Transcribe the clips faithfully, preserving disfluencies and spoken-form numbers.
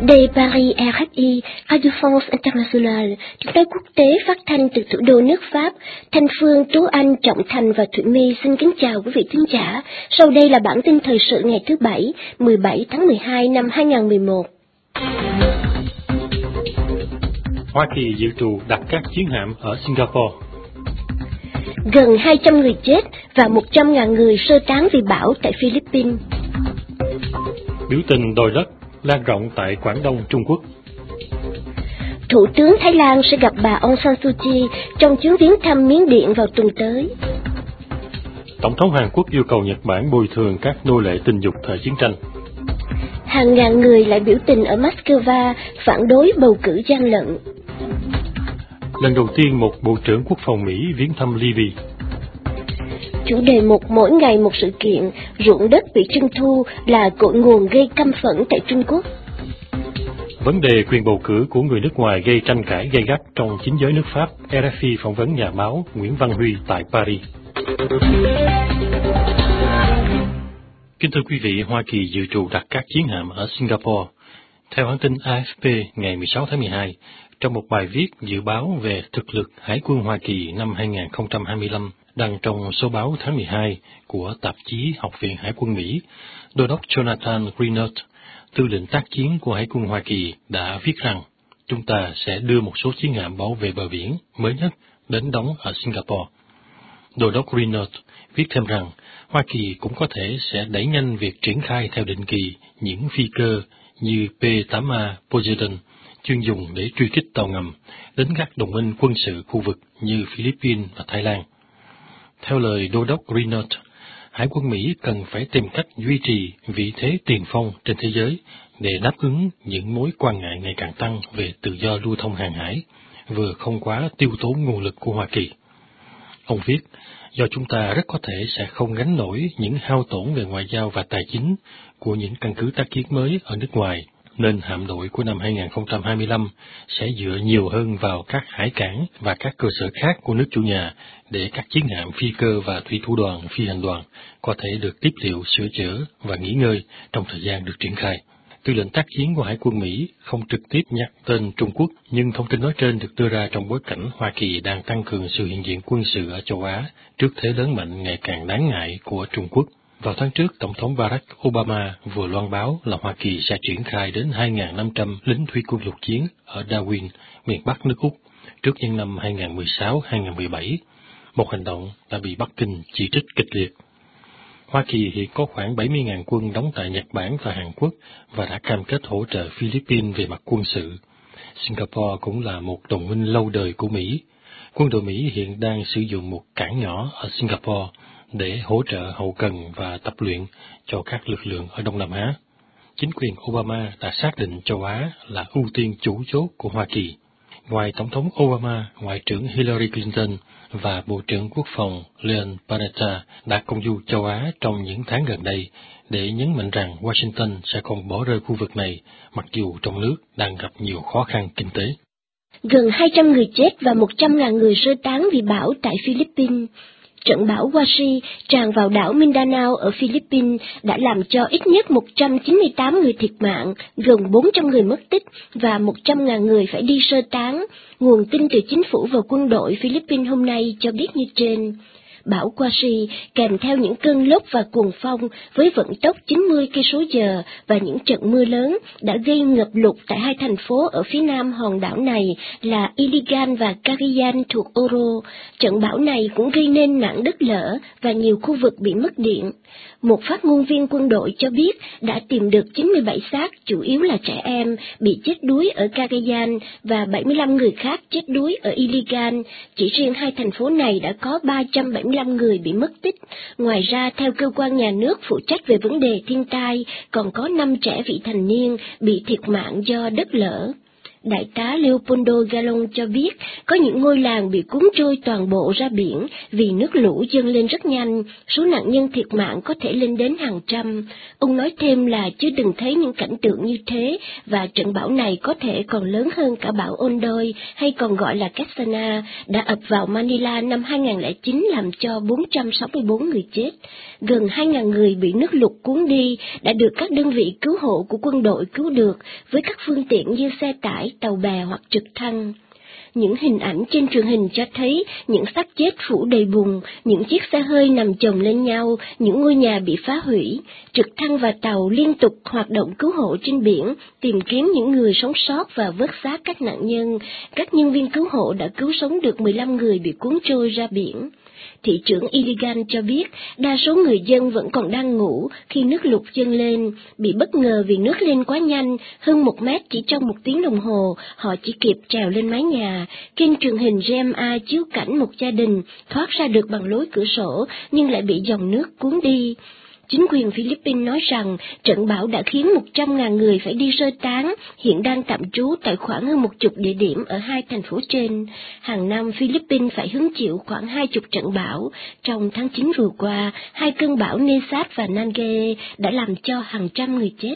Đây Paris rờ ép i, Radio France Internationale, tiếng nói quốc tế phát thanh từ thủ đô nước Pháp. Thanh Phương, Tú Anh, Trọng Thành và Thụy My xin kính chào quý vị thính giả. Sau đây là bản tin thời sự ngày thứ Bảy, mười bảy tháng mười hai năm hai nghìn không trăm mười một. Hoa Kỳ dự trù đặt các chiến hạm ở Singapore. Gần hai trăm người chết và một trăm nghìn người sơ tán vì bão tại Philippines. Biểu tình đòi đất lan rộng tại Quảng Đông, Trung Quốc. Thủ tướng Thái Lan sẽ gặp bà Aung San Suu Kyi trong chuyến viếng thăm Miến Điện vào tuần tới. Tổng thống Hàn Quốc yêu cầu Nhật Bản bồi thường các nô lệ tình dục thời chiến tranh. Hàng ngàn người lại biểu tình ở Moscow phản đối bầu cử gian lận. Lần đầu tiên một Bộ trưởng Quốc phòng Mỹ viếng thăm Libya. Chủ đề mục mỗi ngày một sự kiện, ruộng đất bị trưng thu là cội nguồn gây căm phẫn tại Trung Quốc. Vấn đề quyền bầu cử của người nước ngoài gây tranh cãi gay gắt trong chính giới nước Pháp. rờ ép i phỏng vấn nhà báo Nguyễn Văn Huy tại Paris. Kính thưa quý vị, Hoa Kỳ dự trù đặt các chiến hạm ở Singapore. Theo hãng tin a ép pê ngày mười sáu tháng mười hai, trong một bài viết dự báo về thực lực Hải quân Hoa Kỳ năm hai nghìn không trăm hai mươi lăm đăng trong số báo tháng mười hai của tạp chí Học viện Hải quân Mỹ, Đô đốc Jonathan Greenert, tư lệnh tác chiến của Hải quân Hoa Kỳ, đã viết rằng chúng ta sẽ đưa một số chiến hạm bảo vệ bờ biển mới nhất đến đóng ở Singapore. Đô đốc Greenert viết thêm rằng Hoa Kỳ cũng có thể sẽ đẩy nhanh việc triển khai theo định kỳ những phi cơ như P tám A Poseidon chuyên dùng để truy kích tàu ngầm đến các đồng minh quân sự khu vực như Philippines và Thái Lan. Theo lời Đô đốc Greenert, Hải quân Mỹ cần phải tìm cách duy trì vị thế tiền phong trên thế giới để đáp ứng những mối quan ngại ngày càng tăng về tự do lưu thông hàng hải, vừa không quá tiêu tốn nguồn lực của Hoa Kỳ. Ông viết, do chúng ta rất có thể sẽ không gánh nổi những hao tổn về ngoại giao và tài chính của những căn cứ tác chiến mới ở nước ngoài, nên hạm đội của năm hai nghìn không trăm hai mươi lăm sẽ dựa nhiều hơn vào các hải cảng và các cơ sở khác của nước chủ nhà để các chiến hạm phi cơ và thủy thủ đoàn phi hành đoàn có thể được tiếp liệu, sửa chữa và nghỉ ngơi trong thời gian được triển khai. Tư lệnh tác chiến của Hải quân Mỹ không trực tiếp nhắc tên Trung Quốc, nhưng thông tin nói trên được đưa ra trong bối cảnh Hoa Kỳ đang tăng cường sự hiện diện quân sự ở châu Á trước thế lớn mạnh ngày càng đáng ngại của Trung Quốc. Vào tháng trước, Tổng thống Barack Obama vừa loan báo là Hoa Kỳ sẽ triển khai đến hai nghìn năm trăm lính thủy quân lục chiến ở Darwin, miền Bắc nước Úc, trước những năm hai nghìn không trăm mười sáu hai nghìn không trăm mười bảy. Một hành động đã bị Bắc Kinh chỉ trích kịch liệt. Hoa Kỳ hiện có khoảng bảy mươi nghìn quân đóng tại Nhật Bản và Hàn Quốc và đã cam kết hỗ trợ Philippines về mặt quân sự. Singapore cũng là một đồng minh lâu đời của Mỹ. Quân đội Mỹ hiện đang sử dụng một cảng nhỏ ở Singapore để hỗ trợ hậu cần và tập luyện cho các lực lượng ở Đông Nam Á. Chính quyền Obama đã xác định châu Á là ưu tiên chủ chốt của Hoa Kỳ. Ngoài Tổng thống Obama, Ngoại trưởng Hillary Clinton và Bộ trưởng Quốc phòng Leon Panetta đã công du châu Á trong những tháng gần đây để nhấn mạnh rằng Washington sẽ không bỏ rơi khu vực này, mặc dù trong nước đang gặp nhiều khó khăn kinh tế. Gần hai trăm người chết và một trăm nghìn người sơ tán vì bão tại Philippines. Trận bão Washi tràn vào đảo Mindanao ở Philippines đã làm cho ít nhất một trăm chín mươi tám người thiệt mạng, gần bốn trăm người mất tích và một trăm nghìn người phải đi sơ tán. Nguồn tin từ chính phủ và quân đội Philippines hôm nay cho biết như trên. Bão Washi kèm theo những cơn lốc và cuồng phong với vận tốc chín mươi ki lô mét giờ và những trận mưa lớn đã gây ngập lụt tại hai thành phố ở phía nam hòn đảo này là Iligan và Cagayan thuộc Oro. Trận bão này cũng gây nên nạn đất lở và nhiều khu vực bị mất điện. Một phát ngôn viên quân đội cho biết đã tìm được chín mươi bảy xác, chủ yếu là trẻ em, bị chết đuối ở Cagayan và bảy mươi lăm người khác chết đuối ở Iligan. Chỉ riêng hai thành phố này đã có ba trăm bảy mươi lăm người bị mất tích. Ngoài ra, theo cơ quan nhà nước phụ trách về vấn đề thiên tai, còn có năm trẻ vị thành niên bị thiệt mạng do đất lở. Đại tá Leopoldo Galón cho biết có những ngôi làng bị cuốn trôi toàn bộ ra biển vì nước lũ dâng lên rất nhanh, số nạn nhân thiệt mạng có thể lên đến hàng trăm. Ông nói thêm là chưa từng thấy những cảnh tượng như thế và trận bão này có thể còn lớn hơn cả bão Ondoy hay còn gọi là Kessana đã ập vào Manila năm hai nghìn không trăm lẻ chín làm cho bốn trăm sáu mươi bốn người chết. Gần hai nghìn người bị nước lụt cuốn đi đã được các đơn vị cứu hộ của quân đội cứu được với các phương tiện như xe tải, tàu bè hoặc trực thăng. Những hình ảnh trên truyền hình cho thấy những xác chết phủ đầy bùn, những chiếc xe hơi nằm chồng lên nhau, những ngôi nhà bị phá hủy. Trực thăng và tàu liên tục hoạt động cứu hộ trên biển, tìm kiếm những người sống sót và vớt xác các nạn nhân. Các nhân viên cứu hộ đã cứu sống được mười lăm người bị cuốn trôi ra biển. Thị trưởng Iligan cho biết, đa số người dân vẫn còn đang ngủ khi nước lụt dâng lên, bị bất ngờ vì nước lên quá nhanh, hơn một mét chỉ trong một tiếng đồng hồ, họ chỉ kịp trèo lên mái nhà. Trên truyền hình giê em a chiếu cảnh một gia đình thoát ra được bằng lối cửa sổ, nhưng lại bị dòng nước cuốn đi. Chính quyền Philippines nói rằng trận bão đã khiến một trăm nghìn người phải đi sơ tán, hiện đang tạm trú tại khoảng hơn một chục địa điểm ở hai thành phố trên. Hàng năm Philippines phải hứng chịu khoảng hai chục trận bão. Trong tháng chín vừa qua, hai cơn bão Nesat và Nanggae đã làm cho hàng trăm người chết.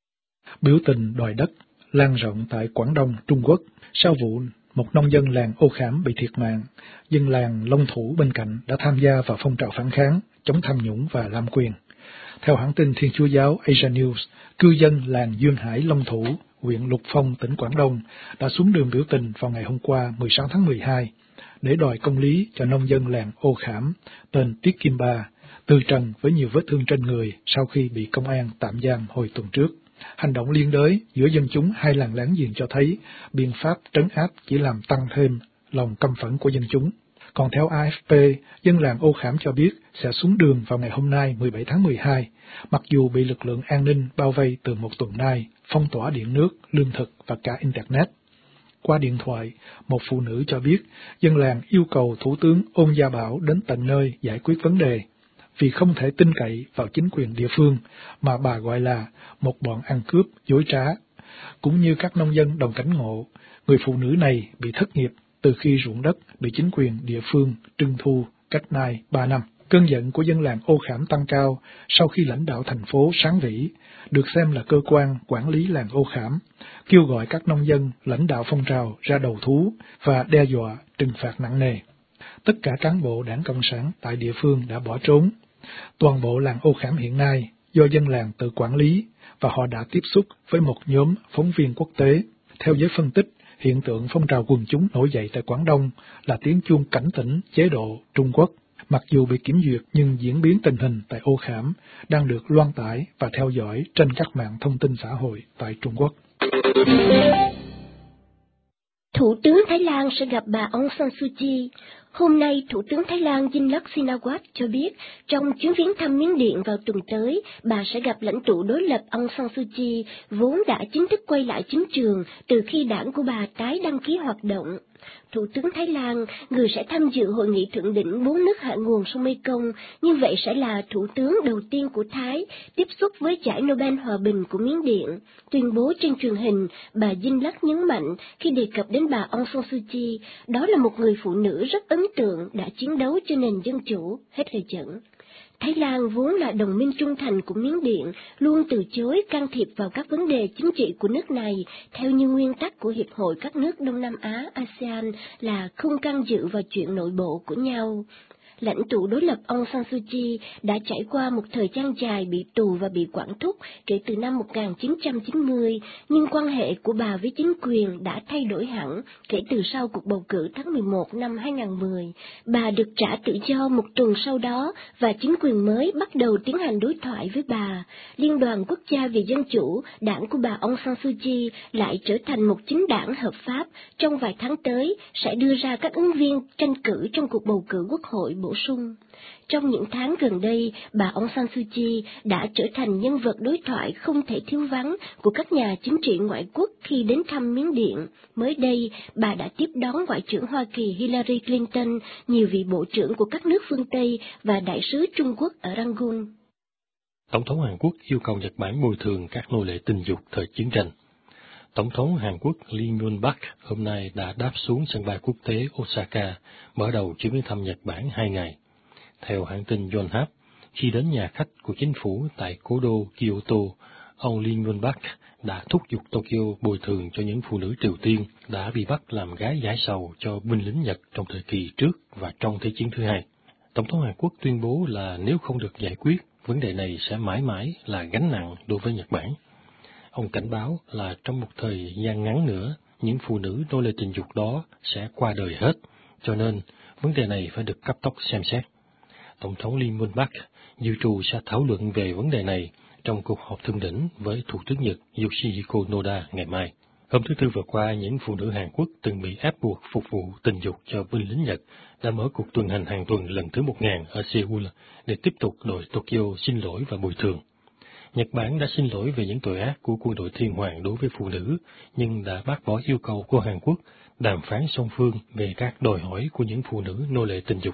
Biểu tình đòi đất lan rộng tại Quảng Đông, Trung Quốc. Sau vụ một nông dân làng Ô Khảm bị thiệt mạng, dân làng Long Thủ bên cạnh đã tham gia vào phong trào phản kháng, chống tham nhũng và lạm quyền. Theo hãng tin Thiên Chúa giáo Asia News, cư dân làng Duyên Hải Long Thủ, huyện Lục Phong, tỉnh Quảng Đông đã xuống đường biểu tình vào ngày hôm qua mười sáu tháng mười hai để đòi công lý cho nông dân làng Ô Khảm tên Tiết Kim Ba, từ trần với nhiều vết thương trên người sau khi bị công an tạm giam hồi tuần trước. Hành động liên đới giữa dân chúng hai làng láng giềng cho thấy biện pháp trấn áp chỉ làm tăng thêm lòng căm phẫn của dân chúng. Còn theo a ép pê, dân làng Ô Khảm cho biết sẽ xuống đường vào ngày hôm nay mười bảy tháng mười hai, mặc dù bị lực lượng an ninh bao vây từ một tuần nay, phong tỏa điện nước, lương thực và cả Internet. Qua điện thoại, một phụ nữ cho biết dân làng yêu cầu Thủ tướng Ôn Gia Bảo đến tận nơi giải quyết vấn đề, vì không thể tin cậy vào chính quyền địa phương mà bà gọi là một bọn ăn cướp dối trá. Cũng như các nông dân đồng cảnh ngộ, người phụ nữ này bị thất nghiệp từ khi ruộng đất bị chính quyền địa phương trưng thu cách nay ba năm. Cơn giận của dân làng Ô Khảm tăng cao sau khi lãnh đạo thành phố Sáng Vĩ, được xem là cơ quan quản lý làng Ô Khảm, kêu gọi các nông dân lãnh đạo phong trào ra đầu thú và đe dọa trừng phạt nặng nề. Tất cả cán bộ Đảng Cộng sản tại địa phương đã bỏ trốn. Toàn bộ làng Ô Khảm hiện nay do dân làng tự quản lý và họ đã tiếp xúc với một nhóm phóng viên quốc tế. Theo giới phân tích, hiện tượng phong trào quần chúng nổi dậy tại Quảng Đông là tiếng chuông cảnh tỉnh chế độ Trung Quốc. Mặc dù bị kiểm duyệt nhưng diễn biến tình hình tại Ô Khảm đang được loan tải và theo dõi trên các mạng thông tin xã hội tại Trung Quốc. Thủ tướng Thái Lan sẽ gặp bà Aung San Suu Kyi. Hôm nay, Thủ tướng Thái Lan Yingluck Shinawatra cho biết, trong chuyến viếng thăm Miến Điện vào tuần tới, bà sẽ gặp lãnh tụ đối lập Aung San Suu Kyi, vốn đã chính thức quay lại chính trường từ khi đảng của bà tái đăng ký hoạt động. Thủ tướng Thái Lan, người sẽ tham dự hội nghị thượng đỉnh bốn nước hạ nguồn sông Mekong, như vậy sẽ là thủ tướng đầu tiên của Thái tiếp xúc với giải Nobel Hòa bình của Miến Điện. Tuyên bố trên truyền hình, bà Yingluck nhấn mạnh khi đề cập đến bà Aung San Suu Kyi, đó là một người phụ nữ rất ấn tượng đã chiến đấu cho nền dân chủ, hết lời dẫn. Thái Lan vốn là đồng minh trung thành của Miến Điện, luôn từ chối can thiệp vào các vấn đề chính trị của nước này, theo như nguyên tắc của Hiệp hội các nước Đông Nam Á a sê an là không can dự vào chuyện nội bộ của nhau. Lãnh tụ đối lập Aung San Suu Kyi đã trải qua một thời gian dài bị tù và bị quản thúc kể từ năm một nghìn chín trăm chín mươi, nhưng quan hệ của bà với chính quyền đã thay đổi hẳn kể từ sau cuộc bầu cử tháng mười một năm hai nghìn không trăm mười. Bà được trả tự do một tuần sau đó và chính quyền mới bắt đầu tiến hành đối thoại với bà. Liên đoàn Quốc gia về Dân chủ, đảng của bà Aung San Suu Kyi lại trở thành một chính đảng hợp pháp. Trong vài tháng tới sẽ đưa ra các ứng viên tranh cử trong cuộc bầu cử quốc hội bổ sung. Trong những tháng gần đây, bà Aung San Suu Kyi đã trở thành nhân vật đối thoại không thể thiếu vắng của các nhà chính trị ngoại quốc khi đến thăm Miến Điện. Mới đây, bà đã tiếp đón Ngoại trưởng Hoa Kỳ Hillary Clinton, nhiều vị bộ trưởng của các nước phương Tây và đại sứ Trung Quốc ở Rangoon. Tổng thống Hàn Quốc yêu cầu Nhật Bản bồi thường các nô lệ tình dục thời chiến tranh. Tổng thống Hàn Quốc Lee Myung-bak hôm nay đã đáp xuống sân bay quốc tế Osaka, mở đầu chuyến viếng thăm Nhật Bản hai ngày. Theo hãng tin Yonhap, khi đến nhà khách của chính phủ tại cố đô Kyoto, ông Lee Myung-bak đã thúc giục Tokyo bồi thường cho những phụ nữ Triều Tiên đã bị bắt làm gái giải sầu cho binh lính Nhật trong thời kỳ trước và trong Thế chiến thứ hai. Tổng thống Hàn Quốc tuyên bố là nếu không được giải quyết, vấn đề này sẽ mãi mãi là gánh nặng đối với Nhật Bản. Ông cảnh báo là trong một thời gian ngắn nữa, những phụ nữ nô lệ tình dục đó sẽ qua đời hết, cho nên vấn đề này phải được cấp tốc xem xét. Tổng thống Lee Myung-bak dự trù sẽ thảo luận về vấn đề này trong cuộc họp thượng đỉnh với Thủ tướng Nhật Yoshihiko Noda ngày mai. Hôm thứ Tư vừa qua, những phụ nữ Hàn Quốc từng bị ép buộc phục vụ tình dục cho binh lính Nhật đã mở cuộc tuần hành hàng tuần lần thứ một nghìn ở Seoul để tiếp tục đòi Tokyo xin lỗi và bồi thường. Nhật Bản đã xin lỗi về những tội ác của quân đội thiên hoàng đối với phụ nữ, nhưng đã bác bỏ yêu cầu của Hàn Quốc đàm phán song phương về các đòi hỏi của những phụ nữ nô lệ tình dục.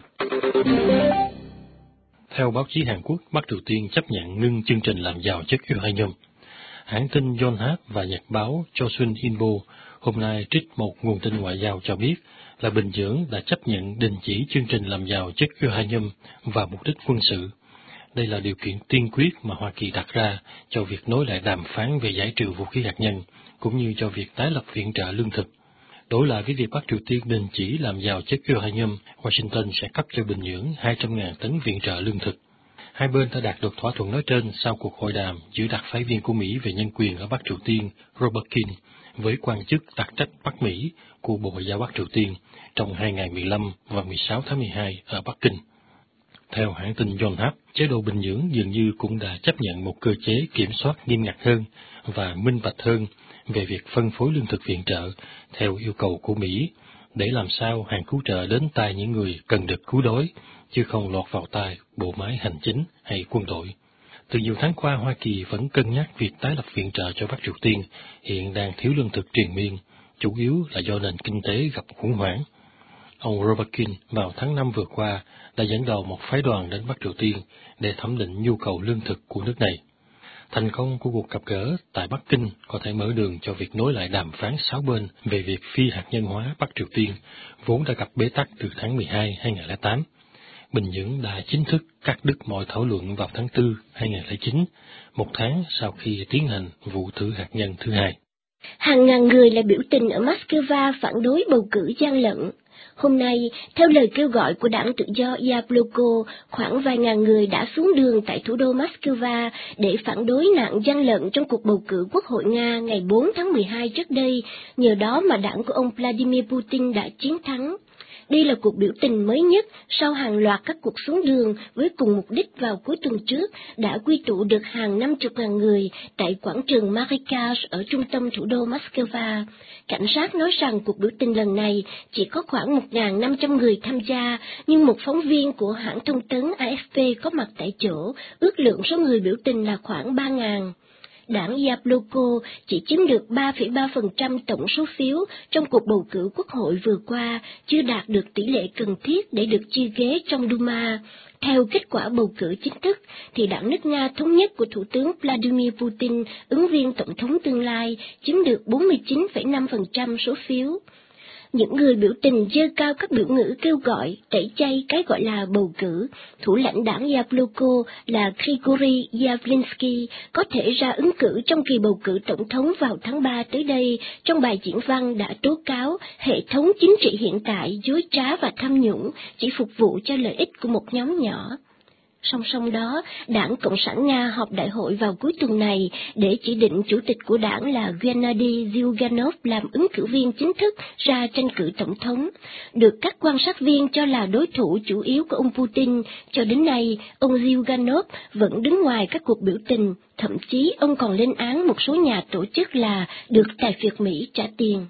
Theo báo chí Hàn Quốc, Bắc Triều Tiên chấp nhận ngưng chương trình làm giàu chất uranium. Hãng tin Yonhap và nhật báo Chosun Ilbo hôm nay trích một nguồn tin ngoại giao cho biết là Bình Nhưỡng đã chấp nhận đình chỉ chương trình làm giàu chất uranium và mục đích quân sự. Đây là điều kiện tiên quyết mà Hoa Kỳ đặt ra cho việc nối lại đàm phán về giải trừ vũ khí hạt nhân, cũng như cho việc tái lập viện trợ lương thực. Đổi lại với việc Bắc Triều Tiên đình chỉ làm giàu chất uranium, Washington sẽ cấp cho Bình Nhưỡng hai trăm nghìn tấn viện trợ lương thực. Hai bên đã đạt được thỏa thuận nói trên sau cuộc hội đàm giữa đặc phái viên của Mỹ về nhân quyền ở Bắc Triều Tiên Robert King với quan chức đặc trách Bắc Mỹ của Bộ Ngoại giao Bắc Triều Tiên trong hai ngày mười lăm và mười sáu tháng mười hai ở Bắc Kinh. Theo hãng tin Yonhap, chế độ Bình Nhưỡng dường như cũng đã chấp nhận một cơ chế kiểm soát nghiêm ngặt hơn và minh bạch hơn về việc phân phối lương thực viện trợ theo yêu cầu của Mỹ, để làm sao hàng cứu trợ đến tay những người cần được cứu đói, chứ không lọt vào tay bộ máy hành chính hay quân đội. Từ nhiều tháng qua, Hoa Kỳ vẫn cân nhắc việc tái lập viện trợ cho Bắc Triều Tiên, hiện đang thiếu lương thực triền miên, chủ yếu là do nền kinh tế gặp khủng hoảng. Ông Robert King vào tháng năm vừa qua đã dẫn đầu một phái đoàn đến Bắc Triều Tiên để thẩm định nhu cầu lương thực của nước này. Thành công của cuộc gặp gỡ tại Bắc Kinh có thể mở đường cho việc nối lại đàm phán sáu bên về việc phi hạt nhân hóa Bắc Triều Tiên, vốn đã gặp bế tắc từ tháng mười hai năm hai nghìn không trăm lẻ tám. Bình Nhưỡng đã chính thức cắt đứt mọi thảo luận vào tháng tư năm hai nghìn không trăm lẻ chín, một tháng sau khi tiến hành vụ thử hạt nhân thứ hai. Hàng ngàn người lại biểu tình ở Moscow phản đối bầu cử gian lận. Hôm nay, theo lời kêu gọi của đảng tự do Yabloko, khoảng vài ngàn người đã xuống đường tại thủ đô Moscow để phản đối nạn gian lận trong cuộc bầu cử Quốc hội Nga ngày bốn tháng mười hai trước đây, nhờ đó mà đảng của ông Vladimir Putin đã chiến thắng. Đây là cuộc biểu tình mới nhất sau hàng loạt các cuộc xuống đường với cùng mục đích vào cuối tuần trước đã quy tụ được hàng năm chục ngàn người tại quảng trường Marikach ở trung tâm thủ đô Moscow. Cảnh sát nói rằng cuộc biểu tình lần này chỉ có khoảng một nghìn năm trăm người tham gia, nhưng một phóng viên của hãng thông tấn A F P có mặt tại chỗ ước lượng số người biểu tình là khoảng ba nghìn. Đảng Yabloko chỉ chiếm được ba phẩy ba phần trăm tổng số phiếu trong cuộc bầu cử quốc hội vừa qua, chưa đạt được tỷ lệ cần thiết để được chia ghế trong Duma. Theo kết quả bầu cử chính thức, thì đảng nước Nga thống nhất của Thủ tướng Vladimir Putin, ứng viên tổng thống tương lai, chiếm được bốn mươi chín phẩy năm phần trăm số phiếu. Những người biểu tình giơ cao các biểu ngữ kêu gọi tẩy chay cái gọi là bầu cử. Thủ lãnh đảng Yabloko là Grigory Yavlinsky có thể ra ứng cử trong kỳ bầu cử tổng thống vào tháng ba tới đây, trong bài diễn văn đã tố cáo hệ thống chính trị hiện tại dối trá và tham nhũng, chỉ phục vụ cho lợi ích của một nhóm nhỏ. Song song đó, Đảng Cộng sản Nga họp đại hội vào cuối tuần này để chỉ định chủ tịch của đảng là Gennady Zyuganov làm ứng cử viên chính thức ra tranh cử tổng thống. Được các quan sát viên cho là đối thủ chủ yếu của ông Putin, cho đến nay, ông Zyuganov vẫn đứng ngoài các cuộc biểu tình, thậm chí ông còn lên án một số nhà tổ chức là được tài phiệt Mỹ trả tiền.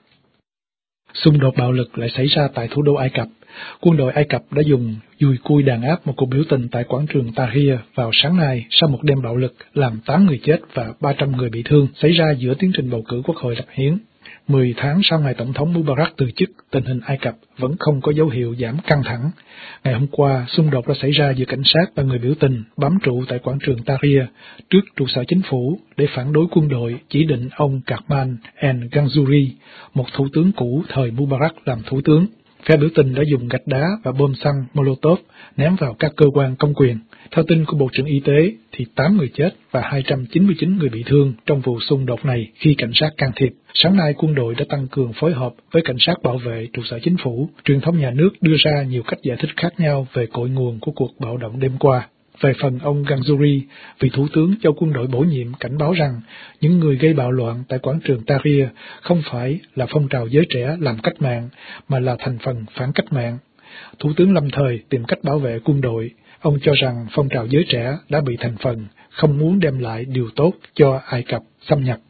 Xung đột bạo lực lại xảy ra tại thủ đô Ai Cập. Quân đội Ai Cập đã dùng dùi cui đàn áp một cuộc biểu tình tại quảng trường Tahrir vào sáng nay sau một đêm bạo lực làm tám người chết và ba trăm người bị thương xảy ra giữa tiến trình bầu cử quốc hội lập hiến. Mười tháng sau ngày Tổng thống Mubarak từ chức, tình hình Ai Cập vẫn không có dấu hiệu giảm căng thẳng. Ngày hôm qua, xung đột đã xảy ra giữa cảnh sát và người biểu tình bám trụ tại quảng trường Tahrir trước trụ sở chính phủ để phản đối quân đội chỉ định ông Karman el-Ganzouri, một thủ tướng cũ thời Mubarak làm thủ tướng. Phe biểu tình đã dùng gạch đá và bom xăng Molotov ném vào các cơ quan công quyền. Theo tin của Bộ trưởng Y tế, thì tám người chết và hai trăm chín mươi chín người bị thương trong vụ xung đột này khi cảnh sát can thiệp. Sáng nay, quân đội đã tăng cường phối hợp với cảnh sát bảo vệ trụ sở chính phủ. Truyền thông nhà nước đưa ra nhiều cách giải thích khác nhau về cội nguồn của cuộc bạo động đêm qua. Về phần ông Ganzouri, vị thủ tướng cho quân đội bổ nhiệm cảnh báo rằng những người gây bạo loạn tại quảng trường Tahrir không phải là phong trào giới trẻ làm cách mạng, mà là thành phần phản cách mạng. Thủ tướng lâm thời tìm cách bảo vệ quân đội. Ông cho rằng phong trào giới trẻ đã bị thành phần, không muốn đem lại điều tốt cho Ai Cập xâm nhập.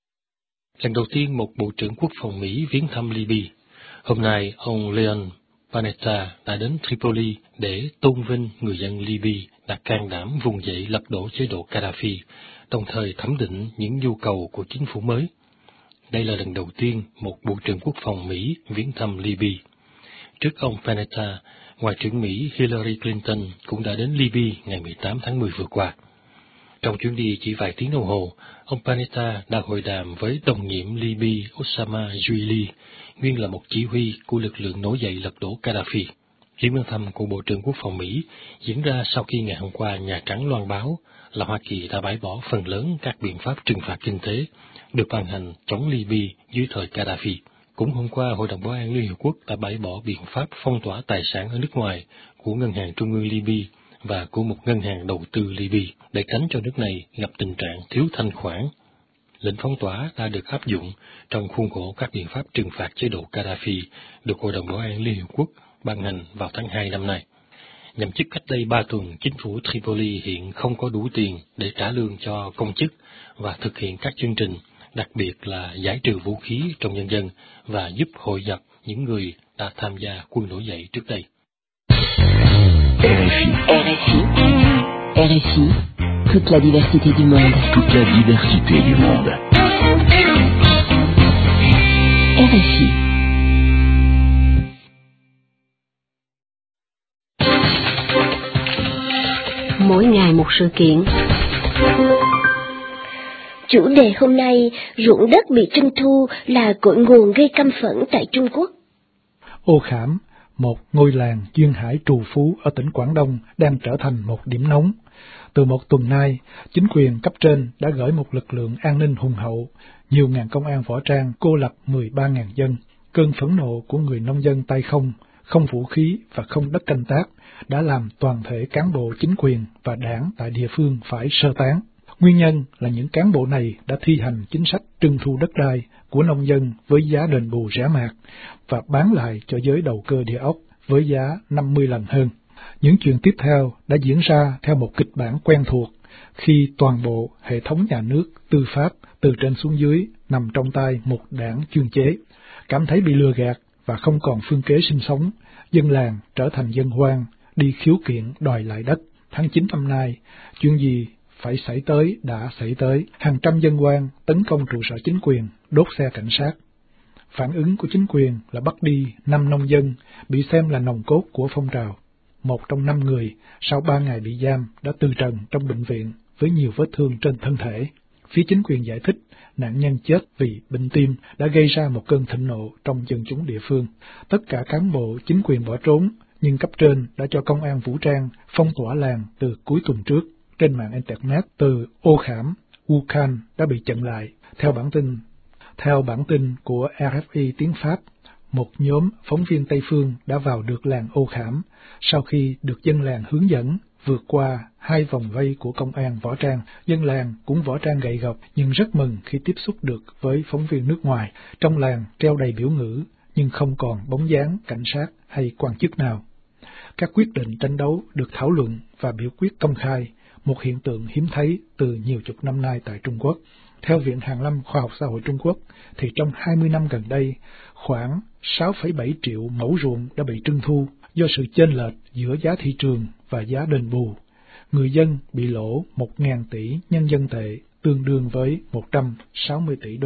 Lần đầu tiên một Bộ trưởng Quốc phòng Mỹ viếng thăm Libya. Hôm nay, ông Leon Panetta đã đến Tripoli để tôn vinh người dân Libya đã can đảm vùng dậy lật đổ chế độ Gaddafi, đồng thời thẩm định những nhu cầu của chính phủ mới. Đây là lần đầu tiên một Bộ trưởng Quốc phòng Mỹ viếng thăm Libya. Trước ông Panetta, Ngoại trưởng Mỹ Hillary Clinton cũng đã đến Libya ngày mười tám tháng mười vừa qua. Trong chuyến đi chỉ vài tiếng đồng hồ, ông Panetta đã hội đàm với đồng nhiệm Libya Osama Juili, nguyên là một chỉ huy của lực lượng nổi dậy lật đổ Gaddafi. Chuyến viếng thăm của Bộ trưởng Quốc phòng Mỹ diễn ra sau khi ngày hôm qua Nhà Trắng loan báo là Hoa Kỳ đã bãi bỏ phần lớn các biện pháp trừng phạt kinh tế được ban hành chống Libya dưới thời Gaddafi. Cũng hôm qua, Hội đồng Bảo an Liên Hiệp Quốc đã bãi bỏ biện pháp phong tỏa tài sản ở nước ngoài của Ngân hàng Trung ương Libya và của một ngân hàng đầu tư Libya để tránh cho nước này gặp tình trạng thiếu thanh khoản. Lệnh phong tỏa đã được áp dụng trong khuôn khổ các biện pháp trừng phạt chế độ Gaddafi được Hội đồng Bảo an Liên Hiệp Quốc ban hành vào tháng hai năm nay. Nhậm chức cách đây ba tuần, chính phủ Tripoli hiện không có đủ tiền để trả lương cho công chức và thực hiện các chương trình, đặc biệt là giải trừ vũ khí trong nhân dân và giúp hội nhập những người đã tham gia quân nổi dậy trước đây. R F I, R F I, R F I, toute la diversité du monde. Toute la diversité du monde. R F I. Mỗi ngày một sự kiện. Chủ đề hôm nay, ruộng đất bị trưng thu là cội nguồn gây căm phẫn tại Trung Quốc. Ô Khảm, một ngôi làng duyên hải trù phú ở tỉnh Quảng Đông, đang trở thành một điểm nóng. Từ một tuần nay, chính quyền cấp trên đã gửi một lực lượng an ninh hùng hậu, nhiều ngàn công an võ trang cô lập mười ba nghìn dân. Cơn phẫn nộ của người nông dân tay không, không vũ khí và không đất canh tác đã làm toàn thể cán bộ chính quyền và đảng tại địa phương phải sơ tán. Nguyên nhân là những cán bộ này đã thi hành chính sách trưng thu đất đai của nông dân với giá đền bù rẻ mạt và bán lại cho giới đầu cơ địa ốc với giá năm mươi lần hơn. Những chuyện tiếp theo đã diễn ra theo một kịch bản quen thuộc khi toàn bộ hệ thống nhà nước, tư pháp từ trên xuống dưới nằm trong tay một đảng chuyên chế. Cảm thấy bị lừa gạt và không còn phương kế sinh sống, dân làng trở thành dân hoang, đi khiếu kiện đòi lại đất. Tháng chín năm nay, chuyện gì phải xảy tới đã xảy tới. Hàng trăm dân hoang tấn công trụ sở chính quyền, đốt xe cảnh sát. Phản ứng của chính quyền là bắt đi năm nông dân bị xem là nòng cốt của phong trào. Một trong năm người sau ba ngày bị giam đã từ trần trong bệnh viện với nhiều vết thương trên thân thể. Phía chính quyền giải thích nạn nhân chết vì bệnh tim đã gây ra một cơn thịnh nộ trong dân chúng địa phương. Tất cả cán bộ chính quyền bỏ trốn, nhưng cấp trên đã cho công an vũ trang phong tỏa làng từ cuối tuần trước. Trên mạng Internet từ Ô Khảm, Wuhan đã bị chặn lại. Theo bản tin, theo bản tin của R F I tiếng Pháp, một nhóm phóng viên Tây phương đã vào được làng Ô Khảm sau khi được dân làng hướng dẫn vượt qua hai vòng vây của công an võ trang. Dân làng cũng võ trang gậy gộc nhưng rất mừng khi tiếp xúc được với phóng viên nước ngoài. Trong làng treo đầy biểu ngữ nhưng không còn bóng dáng cảnh sát hay quan chức nào. Các quyết định tranh đấu được thảo luận và biểu quyết công khai, một hiện tượng hiếm thấy từ nhiều chục năm nay tại Trung Quốc. Theo Viện Hàn lâm Khoa học Xã hội Trung Quốc, thì trong hai mươi năm gần đây, khoảng sáu phẩy bảy triệu mẫu ruộng đã bị trưng thu do sự chênh lệch giữa giá thị trường và giá đền bù. Người dân bị lỗ một nghìn tỷ nhân dân tệ, tương đương với một trăm sáu mươi tỷ đô la.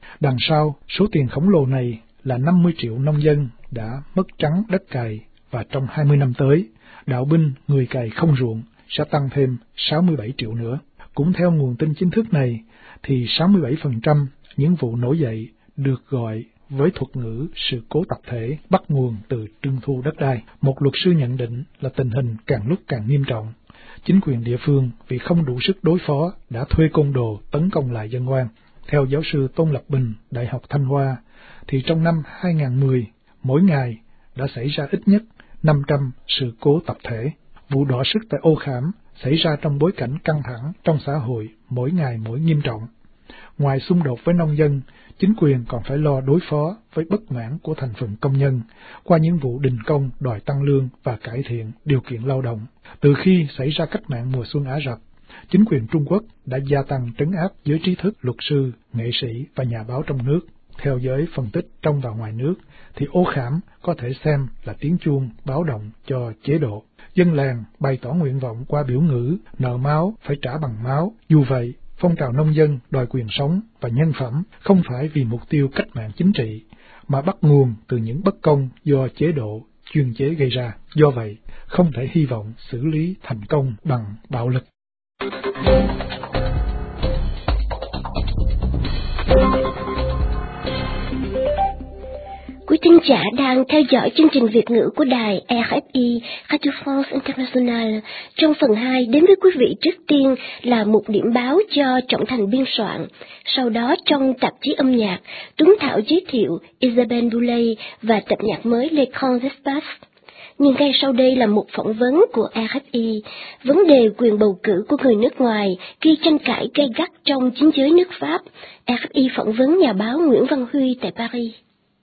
Đằng sau, số tiền khổng lồ này là năm mươi triệu nông dân đã mất trắng đất cày, và trong hai mươi năm tới, đạo binh người cày không ruộng sẽ tăng thêm sáu mươi bảy triệu nữa. Cũng theo nguồn tin chính thức này, thì sáu mươi bảy phần trăm những vụ nổi dậy được gọi với thuật ngữ sự cố tập thể bắt nguồn từ trưng thu đất đai. Một luật sư nhận định là tình hình càng lúc càng nghiêm trọng. Chính quyền địa phương vì không đủ sức đối phó đã thuê côn đồ tấn công lại dân oan. Theo giáo sư Tôn Lập Bình, Đại học Thanh Hoa, thì trong năm hai không một không, mỗi ngày đã xảy ra ít nhất năm trăm sự cố tập thể. Vụ đọ sức tại Ô Khảm xảy ra trong bối cảnh căng thẳng trong xã hội mỗi ngày mỗi nghiêm trọng. Ngoài xung đột với nông dân, chính quyền còn phải lo đối phó với bất mãn của thành phần công nhân qua những vụ đình công đòi tăng lương và cải thiện điều kiện lao động. Từ khi xảy ra cách mạng mùa xuân Ả Rập, chính quyền Trung Quốc đã gia tăng trấn áp giới trí thức, luật sư, nghệ sĩ và nhà báo trong nước. Theo giới phân tích trong và ngoài nước, thì Ô Khảm có thể xem là tiếng chuông báo động cho chế độ. Dân làng bày tỏ nguyện vọng qua biểu ngữ nợ máu phải trả bằng máu. Dù vậy, phong trào nông dân đòi quyền sống và nhân phẩm không phải vì mục tiêu cách mạng chính trị, mà bắt nguồn từ những bất công do chế độ chuyên chế gây ra. Do vậy, không thể hy vọng xử lý thành công bằng bạo lực. Quý thính giả đang theo dõi chương trình Việt ngữ của đài rờ ép i Radio France International. Trong phần hai, đến với quý vị trước tiên là một điểm báo do Trọng Thành biên soạn. Sau đó trong tạp chí âm nhạc, Tuấn Thảo giới thiệu Isabelle Boulay và tập nhạc mới Les Grands Espaces. Nhưng ngay sau đây là một phỏng vấn của rờ ép i, vấn đề quyền bầu cử của người nước ngoài gây tranh cãi gay gắt trong chính giới nước Pháp. rờ ép i phỏng vấn nhà báo Nguyễn Văn Huy tại Paris.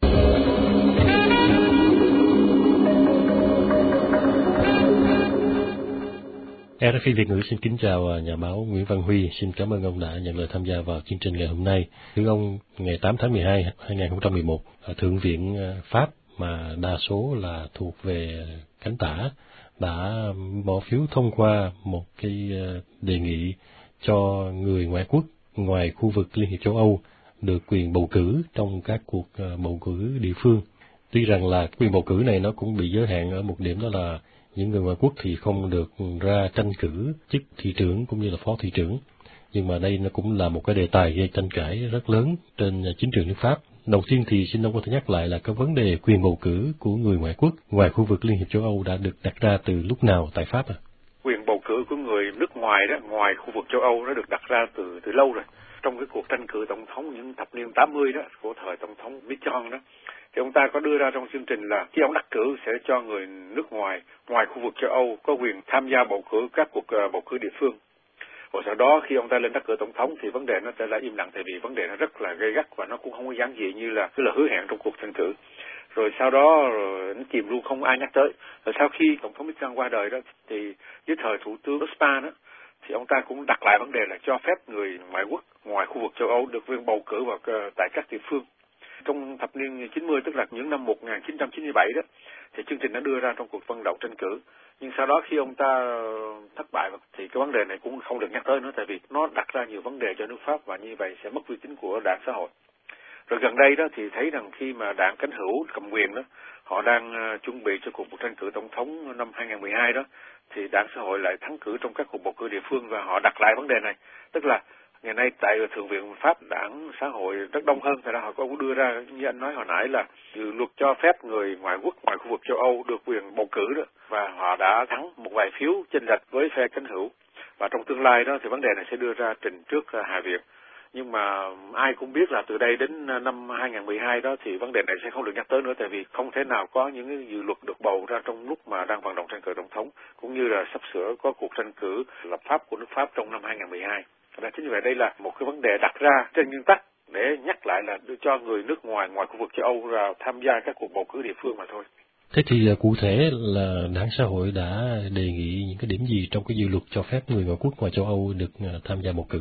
rờ ép i Việt ngữ xin kính chào nhà báo Nguyễn Văn Huy, xin cảm ơn ông đã nhận lời tham gia vào chương trình ngày hôm nay. Thưa ông, ngày tám tháng mười hai năm hai nghìn không trăm mười một, Thượng viện Pháp mà đa số là thuộc về cánh tả đã bỏ phiếu thông qua một cái đề nghị cho người ngoại quốc ngoài khu vực Liên hiệp châu Âu được quyền bầu cử trong các cuộc bầu cử địa phương. Tuy rằng là quyền bầu cử này nó cũng bị giới hạn ở một điểm, đó là những người ngoại quốc thì không được ra tranh cử chức thị trưởng cũng như là phó thị trưởng. Nhưng mà đây nó cũng là một cái đề tài gây tranh cãi rất lớn trên chính trường nước Pháp. Đầu tiên thì xin ông có thể nhắc lại là cái vấn đề quyền bầu cử của người ngoại quốc ngoài khu vực Liên hiệp châu Âu đã được đặt ra từ lúc nào tại Pháp à? Quyền bầu cử của người nước ngoài đó, ngoài khu vực châu Âu, nó được đặt ra từ từ lâu rồi. Trong cái cuộc tranh cử tổng thống những thập niên tám mươi đó, của thời tổng thống Mitterrand đó, thì ông ta có đưa ra trong chương trình là khi ông đắc cử sẽ cho người nước ngoài ngoài khu vực châu Âu có quyền tham gia bầu cử các cuộc uh, bầu cử địa phương. Và sau đó khi ông ta lên đắc cử tổng thống thì vấn đề nó sẽ là im lặng, tại vì vấn đề nó rất là gay gắt và nó cũng không có giản dị như là cứ là hứa hẹn trong cuộc tranh cử. Rồi sau đó rồi nó chìm luôn, không ai nhắc tới. Rồi sau khi tổng thống Mitterrand qua đời đó thì dưới thời thủ tướng Jospin đó thì ông ta cũng đặt lại vấn đề là cho phép người ngoại quốc ngoài khu vực châu Âu được quyền bầu cử vào uh, tại các địa phương. Trong thập niên chín mươi, tức là những năm một nghìn chín trăm chín mươi bảy đó, thì chương trình đã đưa ra trong cuộc vận động tranh cử. Nhưng sau đó khi ông ta thất bại thì cái vấn đề này cũng không được nhắc tới nữa, tại vì nó đặt ra nhiều vấn đề cho nước Pháp và như vậy sẽ mất uy tín của đảng xã hội. Rồi gần đây đó thì thấy rằng khi mà đảng cánh hữu cầm quyền đó, họ đang uh, chuẩn bị cho cuộc tranh cử tổng thống năm hai nghìn không trăm mười hai đó, thì đảng xã hội lại thắng cử trong các cuộc bầu cử địa phương và họ đặt lại vấn đề này. Tức là ngày nay tại Thượng viện Pháp đảng xã hội rất đông hơn, thì họ cũng đưa ra như anh nói hồi nãy là dự luật cho phép người ngoại quốc ngoài khu vực châu Âu được quyền bầu cử đó, và họ đã thắng một vài phiếu chênh lệch với phe cánh hữu. Và trong tương lai đó thì vấn đề này sẽ đưa ra trình trước Hạ viện. Nhưng mà ai cũng biết là từ đây đến năm hai nghìn không trăm mười hai đó thì vấn đề này sẽ không được nhắc tới nữa, tại vì không thể nào có những cái dự luật được bầu ra trong lúc mà đang vận động tranh cử tổng thống, cũng như là sắp sửa có cuộc tranh cử lập pháp của nước Pháp trong năm hai nghìn không trăm mười hai. Và chính vì vậy đây là một cái vấn đề đặt ra trên nguyên tắc để nhắc lại là đưa cho người nước ngoài ngoài khu vực châu Âu ra tham gia các cuộc bầu cử địa phương mà thôi. Thế thì cụ thể là đảng xã hội đã đề nghị những cái điểm gì trong cái dự luật cho phép người ngoại quốc ngoài châu Âu được tham gia bầu cử?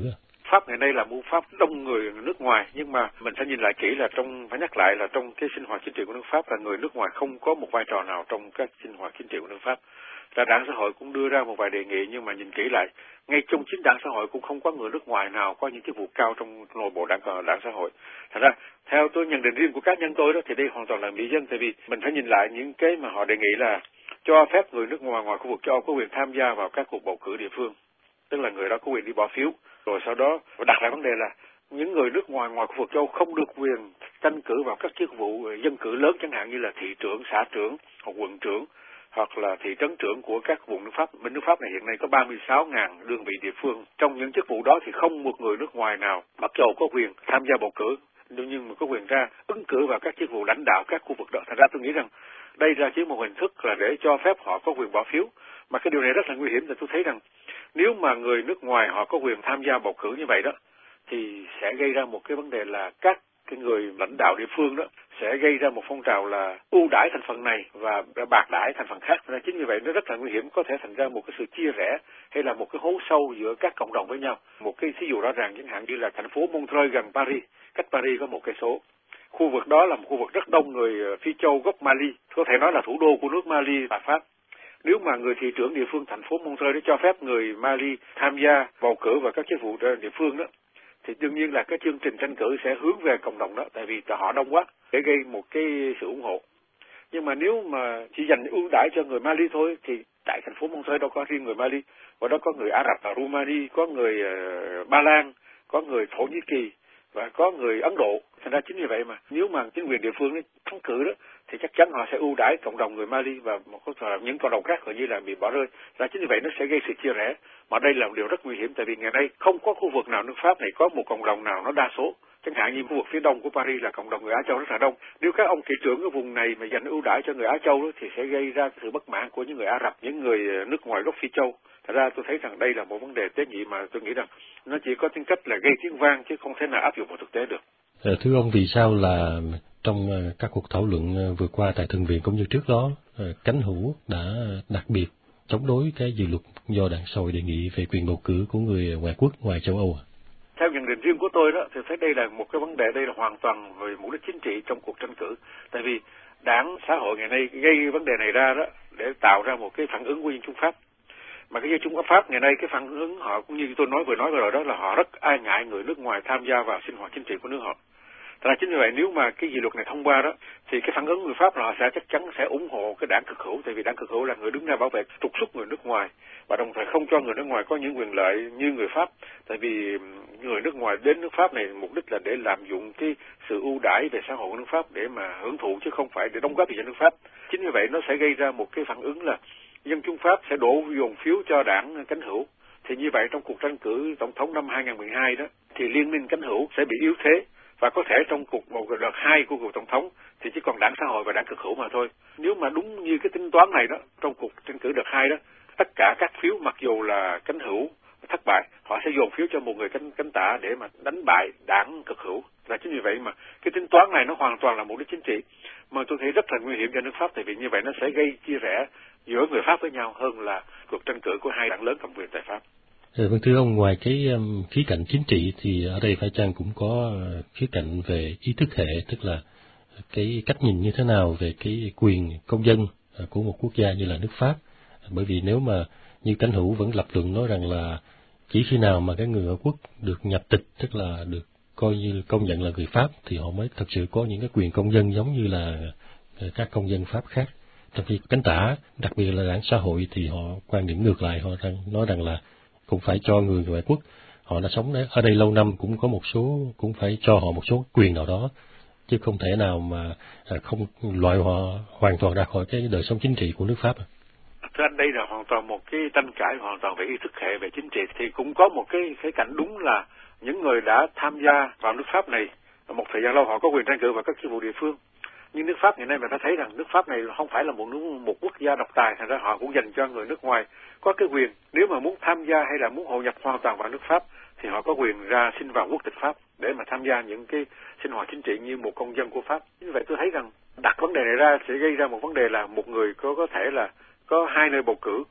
Pháp ngày nay là một Pháp đông người nước ngoài, nhưng mà mình phải nhìn lại kỹ là trong, phải nhắc lại là trong cái sinh hoạt chính trị của nước Pháp là người nước ngoài không có một vai trò nào trong các sinh hoạt chính trị của nước Pháp. Là Đảng Xã hội cũng đưa ra một vài đề nghị, nhưng mà nhìn kỹ lại, ngay trong chính Đảng Xã hội cũng không có người nước ngoài nào có những chức vụ cao trong nội bộ Đảng Đảng Xã hội. Thật ra, theo tôi nhận định riêng của cá nhân tôi đó, thì đây hoàn toàn là mỹ dân, tại vì mình phải nhìn lại những cái mà họ đề nghị là cho phép người nước ngoài ngoài khu vực châu Âu có quyền tham gia vào các cuộc bầu cử địa phương, tức là người đó có quyền đi bỏ phiếu. Rồi sau đó đặt lại vấn đề là những người nước ngoài ngoài khu vực châu Âu không được quyền tranh cử vào các chức vụ dân cử lớn, chẳng hạn như là thị trưởng, xã trưởng hoặc quận trưởng hoặc là thị trấn trưởng của các vùng nước Pháp. Bên nước Pháp này hiện nay có ba mươi sáu nghìn đơn vị địa phương. Trong những chức vụ đó thì không một người nước ngoài nào mặc dầu có quyền tham gia bầu cử, nhưng mà có quyền ra ứng cử vào các chức vụ lãnh đạo các khu vực đó. Thật ra tôi nghĩ rằng đây là chỉ một hình thức là để cho phép họ có quyền bỏ phiếu, mà cái điều này rất là nguy hiểm. Thì tôi thấy rằng nếu mà người nước ngoài họ có quyền tham gia bầu cử như vậy đó, thì sẽ gây ra một cái vấn đề là các cái người lãnh đạo địa phương đó sẽ gây ra một phong trào là ưu đãi thành phần này và bạc đãi thành phần khác. Nên chính vì vậy nó rất là nguy hiểm, có thể thành ra một cái sự chia rẽ hay là một cái hố sâu giữa các cộng đồng với nhau. Một cái ví dụ rõ ràng chẳng hạn như là thành phố Montreux gần Paris, cách Paris có một cây số. Khu vực đó là một khu vực rất đông người Phi châu gốc Mali, có thể nói là thủ đô của nước Mali và Pháp. Nếu mà người thị trưởng địa phương thành phố Montreux để cho phép người Mali tham gia bầu cử vào các chức vụ địa phương đó, thì đương nhiên là cái chương trình tranh cử sẽ hướng về cộng đồng đó, tại vì họ đông quá để gây một cái sự ủng hộ. Nhưng mà nếu mà chỉ dành ưu đãi cho người Mali thôi, thì tại thành phố Montreux đâu có riêng người Mali, và đó có người Ả Rập và Rumani, có người uh, Ba Lan, có người Thổ Nhĩ Kỳ và có người Ấn Độ. Thành ra chính vì vậy mà nếu mà chính quyền địa phương ấy thắng cử đó, thì chắc chắn họ sẽ ưu đãi cộng đồng người Mali và một số những cộng đồng khác gần như là bị bỏ rơi. Ra chính vì vậy nó sẽ gây sự chia rẽ, mà đây là một điều rất nguy hiểm, tại vì ngày nay không có khu vực nào nước Pháp này có một cộng đồng nào nó đa số. Chẳng hạn như khu vực phía đông của Paris là cộng đồng người Á Châu rất là đông. Nếu các ông thị trưởng ở vùng này mà dành ưu đãi cho người Á Châu đó, thì sẽ gây ra sự bất mãn của những người Ả Rập, những người nước ngoài gốc Phi Châu. Thật ra tôi thấy rằng đây là một vấn đề tế nhị mà tôi nghĩ rằng nó chỉ có tính cách là gây tiếng vang chứ không thể nào áp dụng vào thực tế được. Thưa ông, vì sao là trong các cuộc thảo luận vừa qua tại Thượng viện cũng như trước đó, cánh hữu đã đặc biệt chống đối cái dự luật do Đảng Xã hội đề nghị về quyền bầu cử của người ngoại quốc ngoài châu Âu? Theo nhận định riêng của tôi đó, thì thấy đây là một cái vấn đề, đây là hoàn toàn về mục đích chính trị trong cuộc tranh cử. Tại vì Đảng Xã hội ngày nay gây vấn đề này ra đó để tạo ra một cái phản ứng của dân chúng Pháp. Mà cái dân chúng Pháp ngày nay cái phản ứng họ cũng như tôi nói vừa nói vừa rồi đó là họ rất ai ngại người nước ngoài tham gia vào sinh hoạt chính trị của nước họ. Thật ra chính vì vậy nếu mà cái dự luật này thông qua đó, thì cái phản ứng người Pháp là họ sẽ chắc chắn sẽ ủng hộ cái đảng cực hữu, tại vì đảng cực hữu là người đứng ra bảo vệ trục xuất người nước ngoài và đồng thời không cho người nước ngoài có những quyền lợi như người Pháp. Tại vì người nước ngoài đến nước Pháp này mục đích là để lạm dụng cái sự ưu đãi về xã hội của nước Pháp để mà hưởng thụ chứ không phải để đóng góp gì cho nước Pháp. Chính vì vậy nó sẽ gây ra một cái phản ứng là dân chúng Pháp sẽ đổ dồn phiếu cho đảng cánh hữu. Thì như vậy trong cuộc tranh cử tổng thống năm hai không một hai đó thì liên minh cánh hữu sẽ bị yếu thế. Và có thể trong cuộc một đợt hai của cuộc tổng thống thì chỉ còn đảng Xã hội và đảng cực hữu mà thôi. Nếu mà đúng như cái tính toán này đó, trong cuộc tranh cử đợt hai đó, tất cả các phiếu mặc dù là cánh hữu thất bại, họ sẽ dồn phiếu cho một người cánh cánh tả để mà đánh bại đảng cực hữu. Là chính vì vậy mà cái tính toán này nó hoàn toàn là mục đích chính trị, mà tôi thấy rất là nguy hiểm cho nước Pháp, tại vì như vậy nó sẽ gây chia rẽ giữa người Pháp với nhau hơn là cuộc tranh cử của hai đảng lớn cầm quyền tại Pháp. Vâng, thưa ông, ngoài cái um, khía cạnh chính trị thì ở đây phải chăng cũng có uh, khía cạnh về ý thức hệ, tức là cái cách nhìn như thế nào về cái quyền công dân uh, của một quốc gia như là nước Pháp. Bởi vì nếu mà như cánh hữu vẫn lập luận nói rằng là chỉ khi nào mà cái người ngoại quốc được nhập tịch, tức là được coi như công nhận là người Pháp, thì họ mới thật sự có những cái quyền công dân giống như là uh, các công dân Pháp khác. Trong khi cánh tả, đặc biệt là đảng Xã hội thì họ quan điểm ngược lại, họ rằng, nói rằng là cũng phải cho người ngoại quốc, họ đã sống ở đây lâu năm, cũng có một số, cũng phải cho họ một số quyền nào đó, chứ không thể nào mà không loại họ hoàn toàn ra khỏi cái đời sống chính trị của nước Pháp. Thưa anh, đây là hoàn toàn một cái tranh cãi hoàn toàn về ý thức hệ, về chính trị. Thì cũng có một cái khía cạnh đúng là những người đã tham gia vào nước Pháp này một thời gian lâu họ có quyền tranh cử vào các chức vụ địa phương. Nhưng nước Pháp ngày nay mà ta thấy rằng nước Pháp này không phải là một nước, một quốc gia độc tài, thành ra họ cũng dành cho người nước ngoài có cái quyền nếu mà muốn tham gia hay là muốn hội nhập hoàn toàn vào nước Pháp thì họ có quyền ra xin vào quốc tịch Pháp để mà tham gia những cái sinh hoạt chính trị như một công dân của Pháp. Như vậy tôi thấy rằng đặt vấn đề này ra sẽ gây ra một vấn đề là một người có có thể là có hai nơi bầu cử,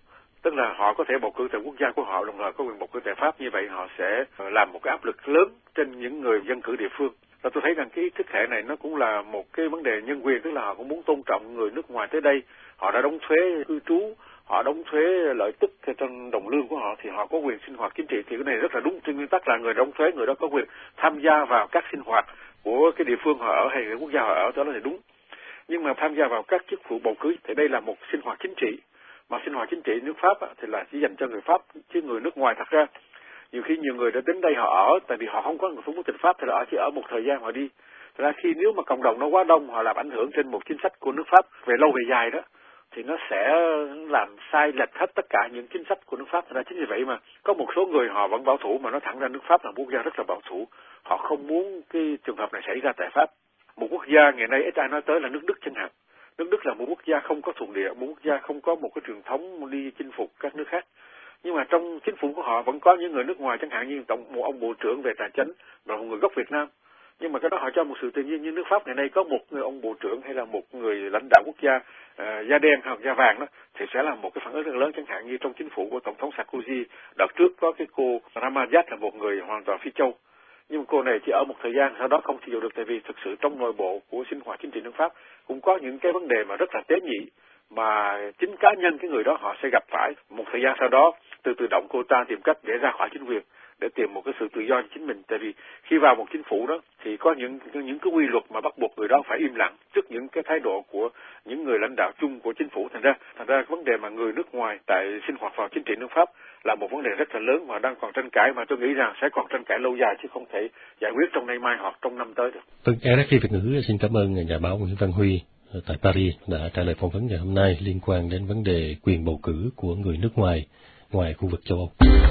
Tức là họ có thể bầu cử tại quốc gia của họ, đồng thời có quyền bầu cử tại Pháp. Như vậy họ sẽ làm một cái áp lực lớn trên những người dân cử địa phương. Và tôi thấy rằng cái thức hệ này nó cũng là một cái vấn đề nhân quyền, tức là họ cũng muốn tôn trọng người nước ngoài tới đây. Họ đã đóng thuế cư trú, họ đóng thuế lợi tức trong đồng lương của họ, thì họ có quyền sinh hoạt chính trị. Thì cái này rất là đúng. Trên nguyên tắc là người đóng thuế, người đó có quyền tham gia vào các sinh hoạt của cái địa phương họ ở hay cái quốc gia họ ở, đó là đúng. Nhưng mà tham gia vào các chức vụ bầu cử thì đây là một sinh hoạt chính trị. Mà sinh hoạt chính trị nước Pháp á, thì là chỉ dành cho người Pháp, chứ người nước ngoài thật ra nhiều khi nhiều người đã đến đây họ ở, tại vì họ không có người quốc tịch Pháp thì họ chỉ ở một thời gian họ đi. Thật ra khi nếu mà cộng đồng nó quá đông, họ làm ảnh hưởng trên một chính sách của nước Pháp về lâu về dài đó, thì nó sẽ làm sai lệch hết tất cả những chính sách của nước Pháp. Thật ra chính vì vậy mà có một số người họ vẫn bảo thủ, mà nói thẳng ra nước Pháp là một quốc gia rất là bảo thủ. Họ không muốn cái trường hợp này xảy ra tại Pháp. Một quốc gia ngày nay ít ai nói tới là nước Đức chẳng hạn. Nước Đức là một quốc gia không có thuộc địa, một quốc gia không có một cái truyền thống đi chinh phục các nước khác. Nhưng mà trong chính phủ của họ vẫn có những người nước ngoài, chẳng hạn như tổng một ông bộ trưởng về tài chính và một người gốc Việt Nam. Nhưng mà cái đó họ cho một sự tự nhiên. Như nước Pháp ngày nay có một người ông bộ trưởng hay là một người lãnh đạo quốc gia uh, da đen hoặc da vàng đó, thì sẽ là một cái phản ứng rất lớn. Chẳng hạn như trong chính phủ của tổng thống Sarkozy đợt trước có cái cô Ramazat là một người hoàn toàn phi châu. Nhưng cô này chỉ ở một thời gian, sau đó không chịu được, tại vì thực sự trong nội bộ của sinh hoạt chính trị nước Pháp cũng có những cái vấn đề mà rất là tế nhị, mà chính cá nhân cái người đó họ sẽ gặp phải. Một thời gian sau đó từ tự động cô ta tìm cách để ra khỏi chính quyền, để tìm một cái sự tự do cho chính mình. Tại vì khi vào một chính phủ đó thì có những những cái quy luật mà bắt buộc người đó phải im lặng trước những cái thái độ của những người lãnh đạo chung của chính phủ. Thành ra thành ra vấn đề mà người nước ngoài tại sinh hoạt vào chính trị nước Pháp là một vấn đề rất là lớn mà đang còn tranh cãi, mà tôi nghĩ rằng sẽ còn tranh cãi lâu dài chứ không thể giải quyết trong nay mai hoặc trong năm tới được. Vâng, rờ ép i Việt ngữ xin cảm ơn nhà báo Nguyễn Văn Huy tại Paris đã trả lời phỏng vấn ngày hôm nay liên quan đến vấn đề quyền bầu cử của người nước ngoài ngoài khu vực châu Âu.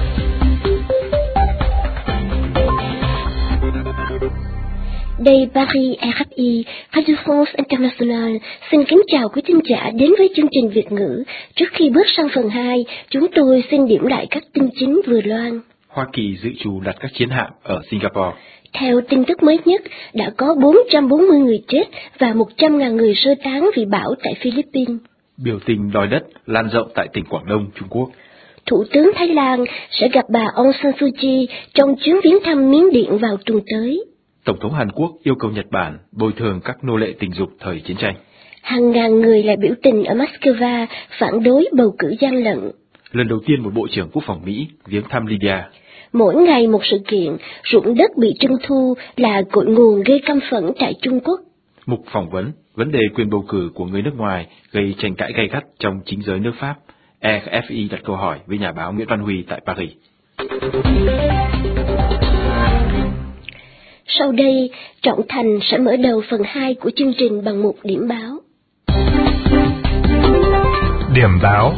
Đây Paris rờ ép i, Radio France International, xin kính chào quý thính giả đến với chương trình Việt ngữ. Trước khi bước sang phần hai, chúng tôi xin điểm lại các tin chính vừa loan. Hoa Kỳ dự trù đặt các chiến hạm ở Singapore. Theo tin tức mới nhất, đã có bốn trăm bốn mươi người chết và một trăm nghìn người sơ tán vì bão tại Philippines. Biểu tình đòi đất lan rộng tại tỉnh Quảng Đông, Trung Quốc. Thủ tướng Thái Lan sẽ gặp bà Aung San Suu Kyi trong chuyến viếng thăm Miến Điện vào tuần tới. Tổng thống Hàn Quốc yêu cầu Nhật Bản bồi thường các nô lệ tình dục thời chiến tranh. Hàng ngàn người lại biểu tình ở Moscow phản đối bầu cử gian lận. Lần đầu tiên một Bộ trưởng Quốc phòng Mỹ viếng thăm Libya. Mỗi ngày một sự kiện, ruộng đất bị trưng thu là cội nguồn gây căm phẫn tại Trung Quốc. Mục phỏng vấn, vấn đề quyền bầu cử của người nước ngoài gây tranh cãi gay gắt trong chính giới nước Pháp. rờ ép i đặt câu hỏi với nhà báo Nguyễn Văn Huy tại Paris. Sau đây, Trọng Thành sẽ mở đầu phần hai của chương trình bằng một điểm báo. Điểm báo.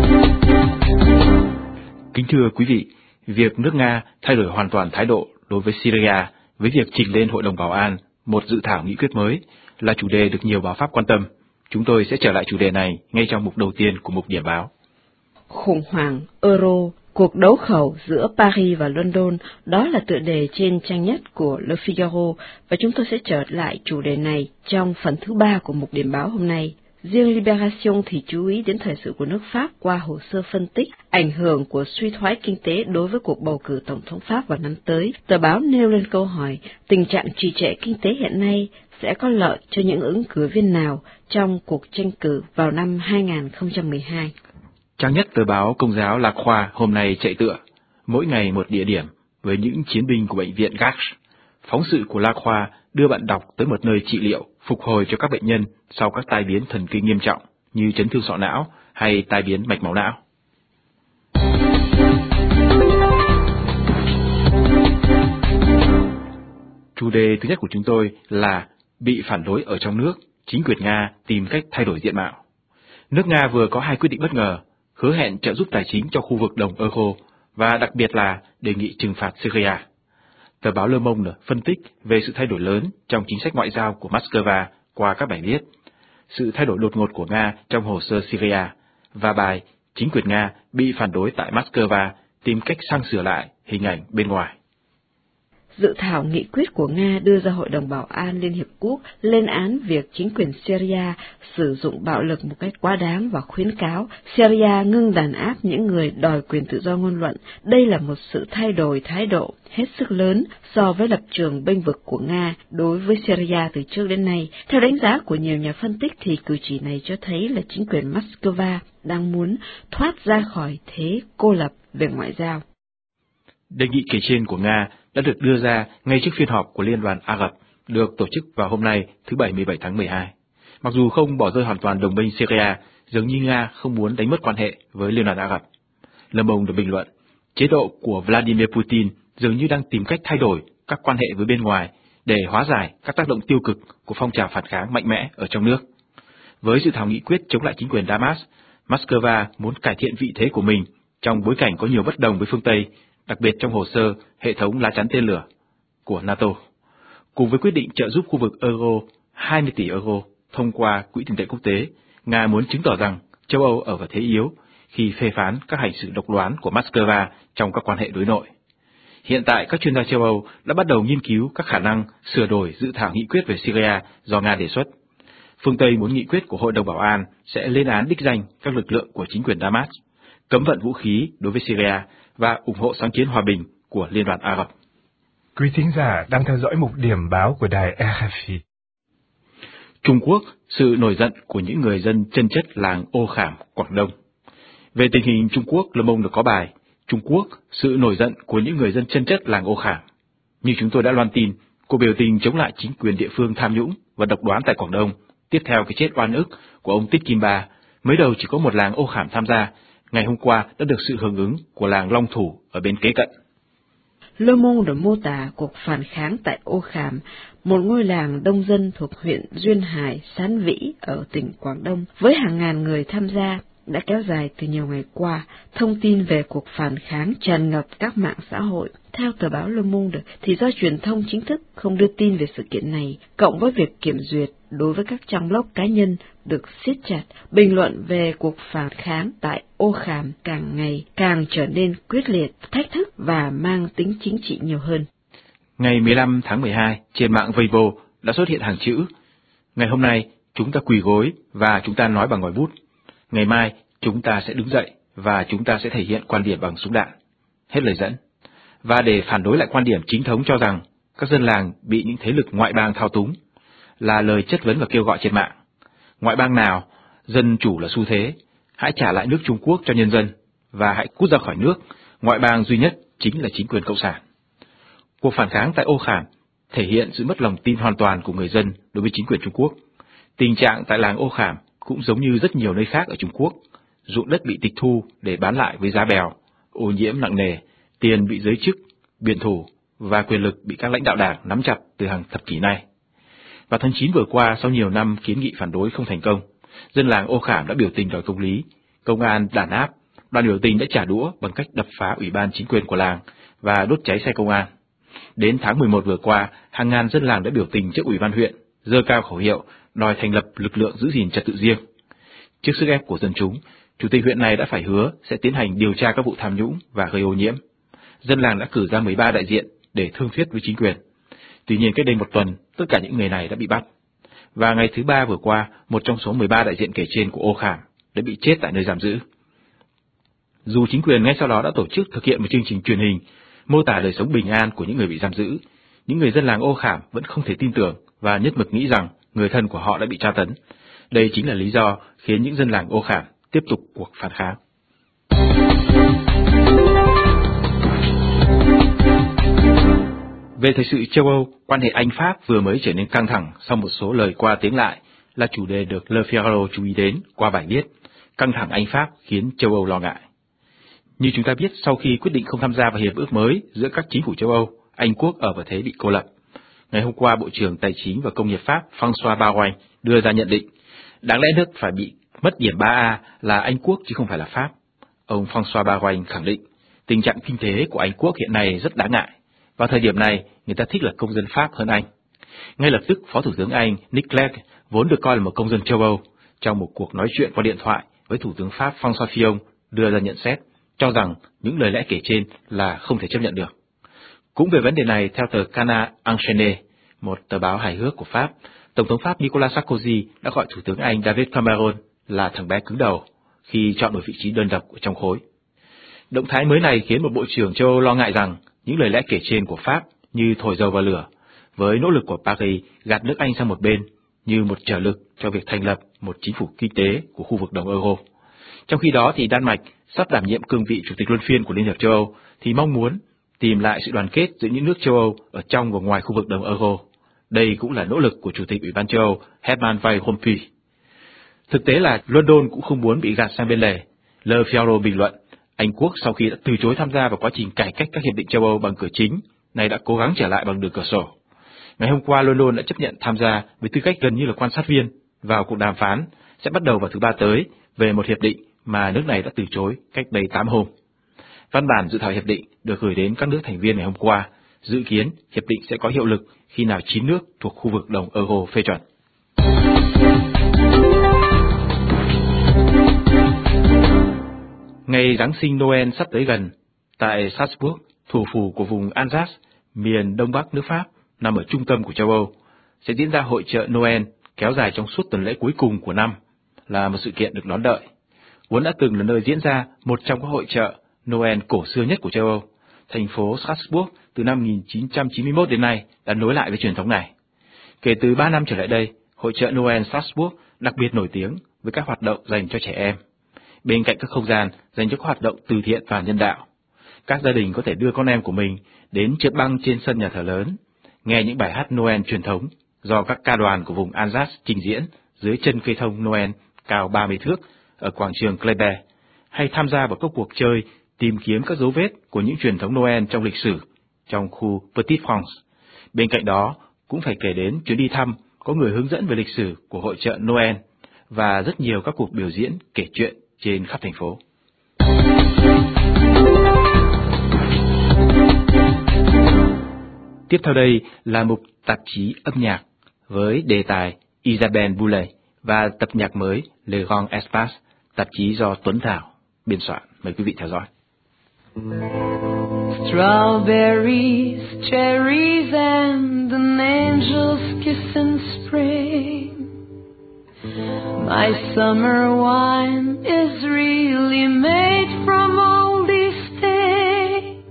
Kính thưa quý vị, việc nước Nga thay đổi hoàn toàn thái độ đối với Syria với việc trình lên Hội đồng Bảo an một dự thảo nghị quyết mới là chủ đề được nhiều báo Pháp quan tâm. Chúng tôi sẽ trở lại chủ đề này ngay trong mục đầu tiên của mục điểm báo. Khủng hoảng Euro, cuộc đấu khẩu giữa Paris và London, đó là tựa đề trên trang nhất của Le Figaro, và chúng tôi sẽ trở lại chủ đề này trong phần thứ ba của mục điểm báo hôm nay. Riêng Libération thì chú ý đến thời sự của nước Pháp qua hồ sơ phân tích ảnh hưởng của suy thoái kinh tế đối với cuộc bầu cử tổng thống Pháp vào năm tới. Tờ báo nêu lên câu hỏi, tình trạng trì trệ kinh tế hiện nay sẽ có lợi cho những ứng cử viên nào trong cuộc tranh cử vào năm hai nghìn không trăm mười hai. Trang nhất tờ báo Công giáo Lạc Khoa hôm nay chạy tựa, mỗi ngày một địa điểm với những chiến binh của bệnh viện Gach. Phóng sự của Lạc Khoa đưa bạn đọc tới một nơi trị liệu, phục hồi cho các bệnh nhân sau các tai biến thần kinh nghiêm trọng như chấn thương sọ não hay tai biến mạch máu não. Chủ đề thứ nhất của chúng tôi là bị phản đối ở trong nước, chính quyền Nga tìm cách thay đổi diện mạo. Nước Nga vừa có hai quyết định bất ngờ, hứa hẹn trợ giúp tài chính cho khu vực đồng euro và đặc biệt là đề nghị trừng phạt Syria. Tờ báo Le Monde phân tích về sự thay đổi lớn trong chính sách ngoại giao của Moscow qua các bài viết, sự thay đổi đột ngột của Nga trong hồ sơ Syria và bài chính quyền Nga bị phản đối tại Moscow tìm cách sang sửa lại hình ảnh bên ngoài. Dự thảo nghị quyết của Nga đưa ra Hội đồng Bảo an Liên Hiệp Quốc lên án việc chính quyền Syria sử dụng bạo lực một cách quá đáng và khuyến cáo Syria ngưng đàn áp những người đòi quyền tự do ngôn luận. Đây là một sự thay đổi thái độ hết sức lớn so với lập trường bênh vực của Nga đối với Syria từ trước đến nay. Theo đánh giá của nhiều nhà phân tích thì cử chỉ này cho thấy là chính quyền Moscow đang muốn thoát ra khỏi thế cô lập về ngoại giao. Đề nghị kể trên của Nga đã được đưa ra ngay trước phiên họp của Liên đoàn Ả Rập được tổ chức vào hôm nay thứ Bảy mười bảy tháng mười hai. Mặc dù không bỏ rơi hoàn toàn đồng minh Syria, dường như Nga không muốn đánh mất quan hệ với Liên đoàn Ả Rập. Le Monde được bình luận, chế độ của Vladimir Putin dường như đang tìm cách thay đổi các quan hệ với bên ngoài để hóa giải các tác động tiêu cực của phong trào phản kháng mạnh mẽ ở trong nước. Với dự thảo nghị quyết chống lại chính quyền Damas, Moscow muốn cải thiện vị thế của mình trong bối cảnh có nhiều bất đồng với phương Tây, đặc biệt trong hồ sơ hệ thống lá chắn tên lửa của NATO. Cùng với quyết định trợ giúp khu vực euro hai mươi tỷ euro thông qua Quỹ tiền tệ quốc tế, Nga muốn chứng tỏ rằng châu Âu ở vào thế yếu khi phê phán các hành xử độc đoán của Moscow trong các quan hệ đối nội. Hiện tại, các chuyên gia châu Âu đã bắt đầu nghiên cứu các khả năng sửa đổi dự thảo nghị quyết về Syria do Nga đề xuất. Phương Tây muốn nghị quyết của Hội đồng Bảo an sẽ lên án đích danh các lực lượng của chính quyền Damas, cấm vận vũ khí đối với Syria và ủng hộ sáng kiến hòa bình của Liên đoàn Ả Rập. Quý thính giả đang theo dõi mục điểm báo của đài rờ ép i. Trung Quốc, sự nổi giận của những người dân chân chất làng Ô Khảm, Quảng Đông. Về tình hình Trung Quốc, Le Monde có bài Trung Quốc, sự nổi giận của những người dân chân chất làng Ô Khảm. Như chúng tôi đã loan tin, cuộc biểu tình chống lại chính quyền địa phương tham nhũng và độc đoán tại Quảng Đông, tiếp theo cái chết oan ức của ông Tích Kim Ba, mới đầu chỉ có một làng Ô Khảm tham gia, ngày hôm qua đã được sự hưởng ứng của làng Long Thủ ở bên kế cận. Le Monde mô tả cuộc phản kháng tại Ô Khảm, một ngôi làng đông dân thuộc huyện Duyên Hải, Sán Vĩ ở tỉnh Quảng Đông, với hàng ngàn người tham gia, đã kéo dài từ nhiều ngày qua. Thông tin về cuộc phản kháng tràn ngập các mạng xã hội. Theo tờ báo Le Monde, thì do truyền thông chính thức không đưa tin về sự kiện này, cộng với việc kiểm duyệt đối với các trang blog cá nhân được siết chặt, bình luận về cuộc phản kháng tại Ô Khảm càng ngày càng trở nên quyết liệt, thách thức và mang tính chính trị nhiều hơn. Ngày mười lăm tháng mười hai, trên mạng Weibo đã xuất hiện hàng chữ: ngày hôm nay chúng ta quỳ gối và chúng ta nói bằng ngòi bút. Ngày mai chúng ta sẽ đứng dậy và chúng ta sẽ thể hiện quan điểm bằng súng đạn. Hết lời dẫn. Và để phản đối lại quan điểm chính thống cho rằng các dân làng bị những thế lực ngoại bang thao túng, là lời chất vấn và kêu gọi trên mạng. Ngoại bang nào? Dân chủ là xu thế. Hãy trả lại nước Trung Quốc cho nhân dân và hãy cút ra khỏi nước. Ngoại bang duy nhất chính là chính quyền cộng sản. Cuộc phản kháng tại Ô Khảm thể hiện sự mất lòng tin hoàn toàn của người dân đối với chính quyền Trung Quốc. Tình trạng tại làng Ô Khảm cũng giống như rất nhiều nơi khác ở Trung Quốc. Ruộng đất bị tịch thu để bán lại với giá bèo, ô nhiễm nặng nề, tiền bị giới chức, biển thủ và quyền lực bị các lãnh đạo đảng nắm chặt từ hàng thập kỷ nay. Vào tháng chín vừa qua, sau nhiều năm kiến nghị phản đối không thành công, dân làng Ô Khảm đã biểu tình đòi công lý. Công an đàn áp, đoàn biểu tình đã trả đũa bằng cách đập phá ủy ban chính quyền của làng và đốt cháy xe công an. Đến tháng mười một vừa qua, hàng ngàn dân làng đã biểu tình trước ủy ban huyện, giơ cao khẩu hiệu đòi thành lập lực lượng giữ gìn trật tự riêng. Trước sức ép của dân chúng, chủ tịch huyện này đã phải hứa sẽ tiến hành điều tra các vụ tham nhũng và gây ô nhiễm. Dân làng đã cử ra mười ba đại diện để thương thuyết với chính quyền. Tuy nhiên, cách đây một tuần, tất cả những người này đã bị bắt. Và ngày thứ ba vừa qua, một trong số mười ba đại diện kể trên của Ô Khảm đã bị chết tại nơi giam giữ. Dù chính quyền ngay sau đó đã tổ chức thực hiện một chương trình truyền hình mô tả đời sống bình an của những người bị giam giữ, những người dân làng Ô Khảm vẫn không thể tin tưởng và nhất mực nghĩ rằng người thân của họ đã bị tra tấn. Đây chính là lý do khiến những dân làng Ô Khảm tiếp tục cuộc phản kháng. Về thời sự châu Âu, quan hệ Anh-Pháp vừa mới trở nên căng thẳng sau một số lời qua tiếng lại là chủ đề được Le Figaro chú ý đến qua bài viết "Căng thẳng Anh-Pháp khiến châu Âu lo ngại". Như chúng ta biết, sau khi quyết định không tham gia vào hiệp ước mới giữa các chính phủ châu Âu, Anh Quốc ở vào thế bị cô lập. Ngày hôm qua, Bộ trưởng Tài chính và Công nghiệp Pháp François Bayrou đưa ra nhận định, đáng lẽ nước phải bị mất điểm ba A là Anh Quốc chứ không phải là Pháp. Ông François Bayrou khẳng định, tình trạng kinh tế của Anh Quốc hiện nay rất đáng ngại. Vào thời điểm này, người ta thích là công dân Pháp hơn Anh. Ngay lập tức, Phó Thủ tướng Anh Nick Clegg, vốn được coi là một công dân châu Âu, trong một cuộc nói chuyện qua điện thoại với Thủ tướng Pháp François Fillon đưa ra nhận xét, cho rằng những lời lẽ kể trên là không thể chấp nhận được. Cũng về vấn đề này, theo tờ Canard Enchaîné, một tờ báo hài hước của Pháp, Tổng thống Pháp Nicolas Sarkozy đã gọi Thủ tướng Anh David Cameron là thằng bé cứng đầu khi chọn một vị trí đơn độc ở trong khối. Động thái mới này khiến một bộ trưởng châu Âu lo ngại rằng những lời lẽ kể trên của Pháp như thổi dầu vào lửa, với nỗ lực của Paris gạt nước Anh sang một bên như một trở lực cho việc thành lập một chính phủ kinh tế của khu vực đồng euro. Trong khi đó thì Đan Mạch sắp đảm nhiệm cương vị chủ tịch luân phiên của Liên hiệp châu Âu thì mong muốn tìm lại sự đoàn kết giữa những nước châu Âu ở trong và ngoài khu vực đồng euro. Đây cũng là nỗ lực của Chủ tịch Ủy ban châu Âu Herman Van Rompuy. Thực tế là London cũng không muốn bị gạt sang bên lề. Le Figaro bình luận, Anh Quốc sau khi đã từ chối tham gia vào quá trình cải cách các hiệp định châu Âu bằng cửa chính, nay đã cố gắng trở lại bằng đường cửa sổ. Ngày hôm qua, London đã chấp nhận tham gia với tư cách gần như là quan sát viên vào cuộc đàm phán sẽ bắt đầu vào thứ Ba tới về một hiệp định mà nước này đã từ chối cách đây tám hôm. Văn bản dự thảo hiệp định được gửi đến các nước thành viên ngày hôm qua, dự kiến hiệp định sẽ có hiệu lực khi nào chín nước thuộc khu vực đồng euro phê chuẩn. Ngày Giáng sinh Noel sắp tới gần, tại Strasbourg, thủ phủ của vùng Alsace, miền đông bắc nước Pháp, nằm ở trung tâm của châu Âu, sẽ diễn ra hội chợ Noel kéo dài trong suốt tuần lễ cuối cùng của năm, là một sự kiện được đón đợi. Vốn đã từng là nơi diễn ra một trong các hội chợ Noel cổ xưa nhất của châu Âu, thành phố Strasbourg từ năm một nghìn chín trăm chín mươi mốt đến nay đã nối lại với truyền thống này. Kể từ ba năm trở lại đây, hội chợ Noel Strasbourg đặc biệt nổi tiếng với các hoạt động dành cho trẻ em. Bên cạnh các không gian dành cho các hoạt động từ thiện và nhân đạo, các gia đình có thể đưa con em của mình đến trượt băng trên sân nhà thờ lớn, nghe những bài hát Noel truyền thống do các ca đoàn của vùng Alsace trình diễn dưới chân cây thông Noel cao ba mươi thước ở quảng trường Kléber, hay tham gia vào các cuộc chơi tìm kiếm các dấu vết của những truyền thống Noel trong lịch sử trong khu Petit France. Bên cạnh đó, cũng phải kể đến chuyến đi thăm có người hướng dẫn về lịch sử của hội chợ Noel và rất nhiều các cuộc biểu diễn kể chuyện trên khắp thành phố. Tiếp theo đây là mục tạp chí âm nhạc với đề tài Isabelle Boulay và tập nhạc mới Le Grand Espace, tạp chí do Tuấn Thảo biên soạn. Mời quý vị theo dõi. Strawberries, cherries, and an angel's kiss in spring. My summer wine is really made from all these things.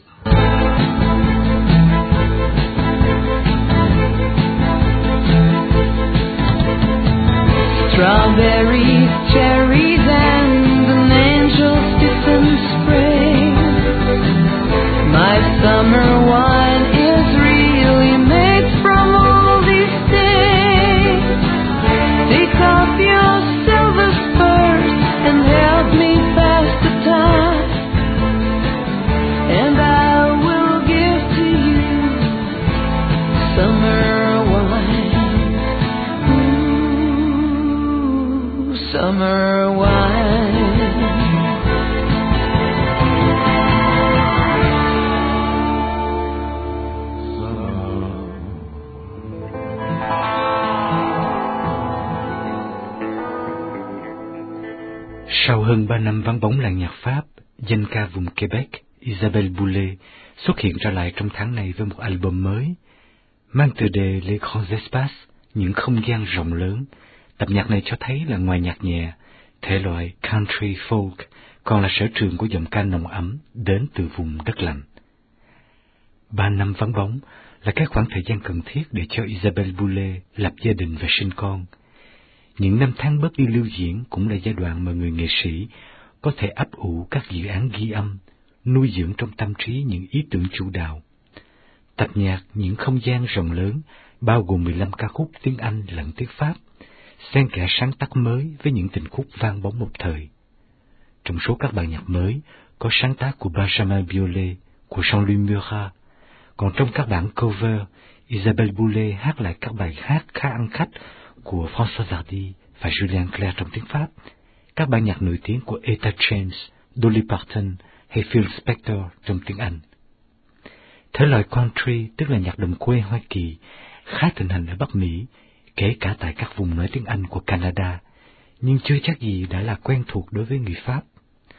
Strawberries, cherries, and an angel's kiss in spring. My summer wine is really made from all these things. Take off your silver spurs and help me pass the time, and I will give to you summer wine. Ooh, summer wine. Sau hơn ba năm vắng bóng làng nhạc Pháp, danh ca vùng Quebec Isabelle Boulay xuất hiện trở lại trong tháng này với một album mới, mang tựa đề Les Grands Espaces, những không gian rộng lớn. Tập nhạc này cho thấy là ngoài nhạc nhẹ, thể loại country folk còn là sở trường của giọng ca nồng ấm đến từ vùng đất lạnh. Ba năm vắng bóng là cái khoảng thời gian cần thiết để cho Isabelle Boulay lập gia đình và sinh con. Những năm tháng bớt đi lưu diễn cũng là giai đoạn mà người nghệ sĩ có thể ấp ủ các dự án ghi âm, nuôi dưỡng trong tâm trí những ý tưởng chủ đạo. Tập nhạc Những không gian rộng lớn bao gồm mười lăm ca khúc tiếng Anh lẫn tiếng Pháp, xen kẽ sáng tác mới với những tình khúc vang bóng một thời. Trong số các bài nhạc mới có sáng tác của Benjamin Biolay, của Jean-Louis Murat, còn trong các bản cover, Isabelle Boulay hát lại các bài hát khá ăn khách của François Hardy và Julien Clerc trong tiếng Pháp, các bản nhạc nổi tiếng của Etta James, Dolly Parton hay Phil Spector trong tiếng Anh. Thể loại country, tức là nhạc đồng quê Hoa Kỳ, khá thịnh hành ở Bắc Mỹ, kể cả tại các vùng nói tiếng Anh của Canada, nhưng chưa chắc gì đã là quen thuộc đối với người Pháp.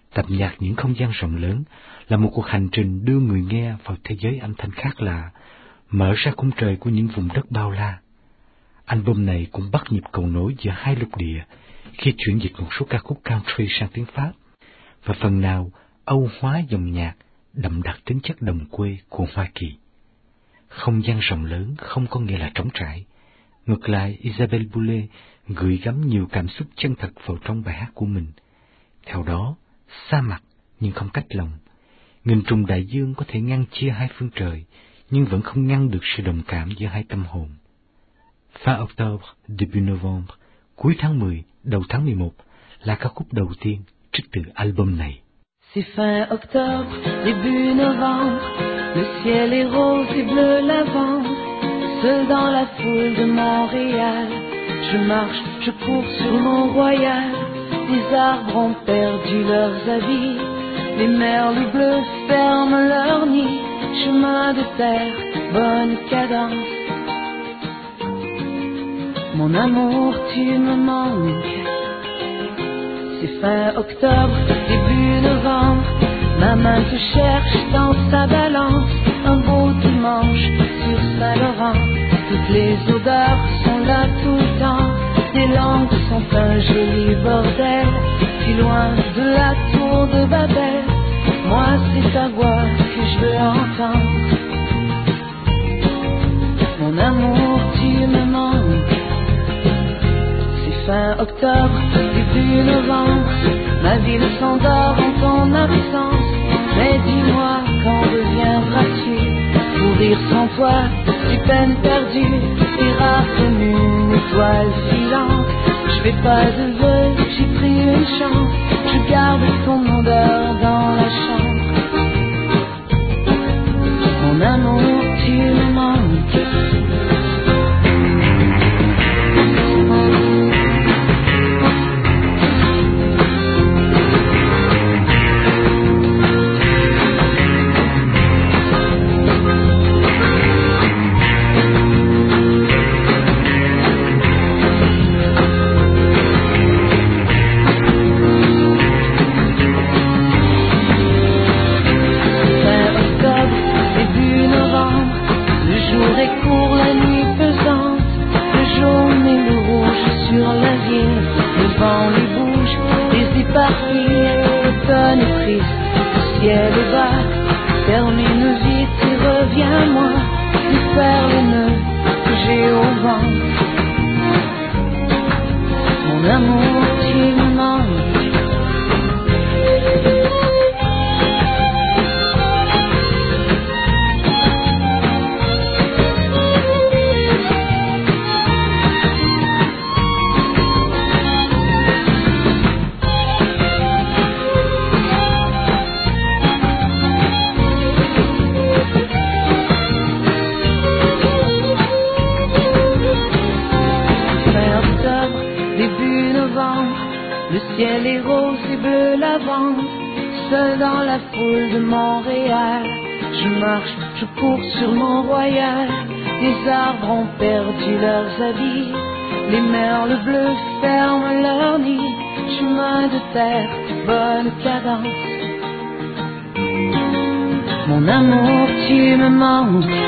Tập nhạc Những không gian rộng lớn là một cuộc hành trình đưa người nghe vào thế giới âm thanh khác lạ, mở ra khung trời của những vùng đất bao la. Album này cũng bắt nhịp cầu nối giữa hai lục địa khi chuyển dịch một số ca khúc country sang tiếng Pháp, và phần nào Âu hóa dòng nhạc đậm đặc tính chất đồng quê của Hoa Kỳ. Không gian rộng lớn không có nghĩa là trống trải. Ngược lại, Isabelle Boulay gửi gắm nhiều cảm xúc chân thật vào trong bài hát của mình. Theo đó, xa mặt nhưng không cách lòng. Nghìn trùng đại dương có thể ngăn chia hai phương trời, nhưng vẫn không ngăn được sự đồng cảm giữa hai tâm hồn. Fin octobre, début novembre, cuối tháng mười, đầu tháng mười một là ca khúc đầu tiên trích từ album này. C'est fin octobre, début novembre, le ciel est rose et bleu lavande. Seul dans la foule de Montréal, je marche, je cours sur mon royal. Les arbres ont perdu leurs habits, les merles bleus ferment leur nid. Chemin de terre, bonne cadence. Mon amour, tu me manques. C'est fin octobre, début novembre, ma main te cherche dans sa balance. Un beau dimanche sur Saint-Laurent, toutes les odeurs sont là tout le temps. Les langues sont un joli bordel, si loin de la tour de Babel. Moi c'est ta voix que je veux entendre. Mon amour, tu me manques. C'est fin octobre, début novembre, ma ville s'endort en ton absence. Mais dis-moi, quand reviendras-tu? Courir sans toi, c'est peine perdue, et rare comme une étoile filante. Je fais pas de vœux, j'ai pris une chance, je garde ton odeur dans la chambre. Mon amour, tu me manques. Termine vite et reviens-moi, lui faire le nœud que j'ai au ventre. Mon amour, tu me manques. Le ciel est rose et bleu lavande, seul dans la foule de Montréal. Je marche, je cours sur mon royal. Les arbres ont perdu leurs habits, les merles bleus ferment leur nid. Chemin de terre, bonne cadence. Mon amour, tu me manques.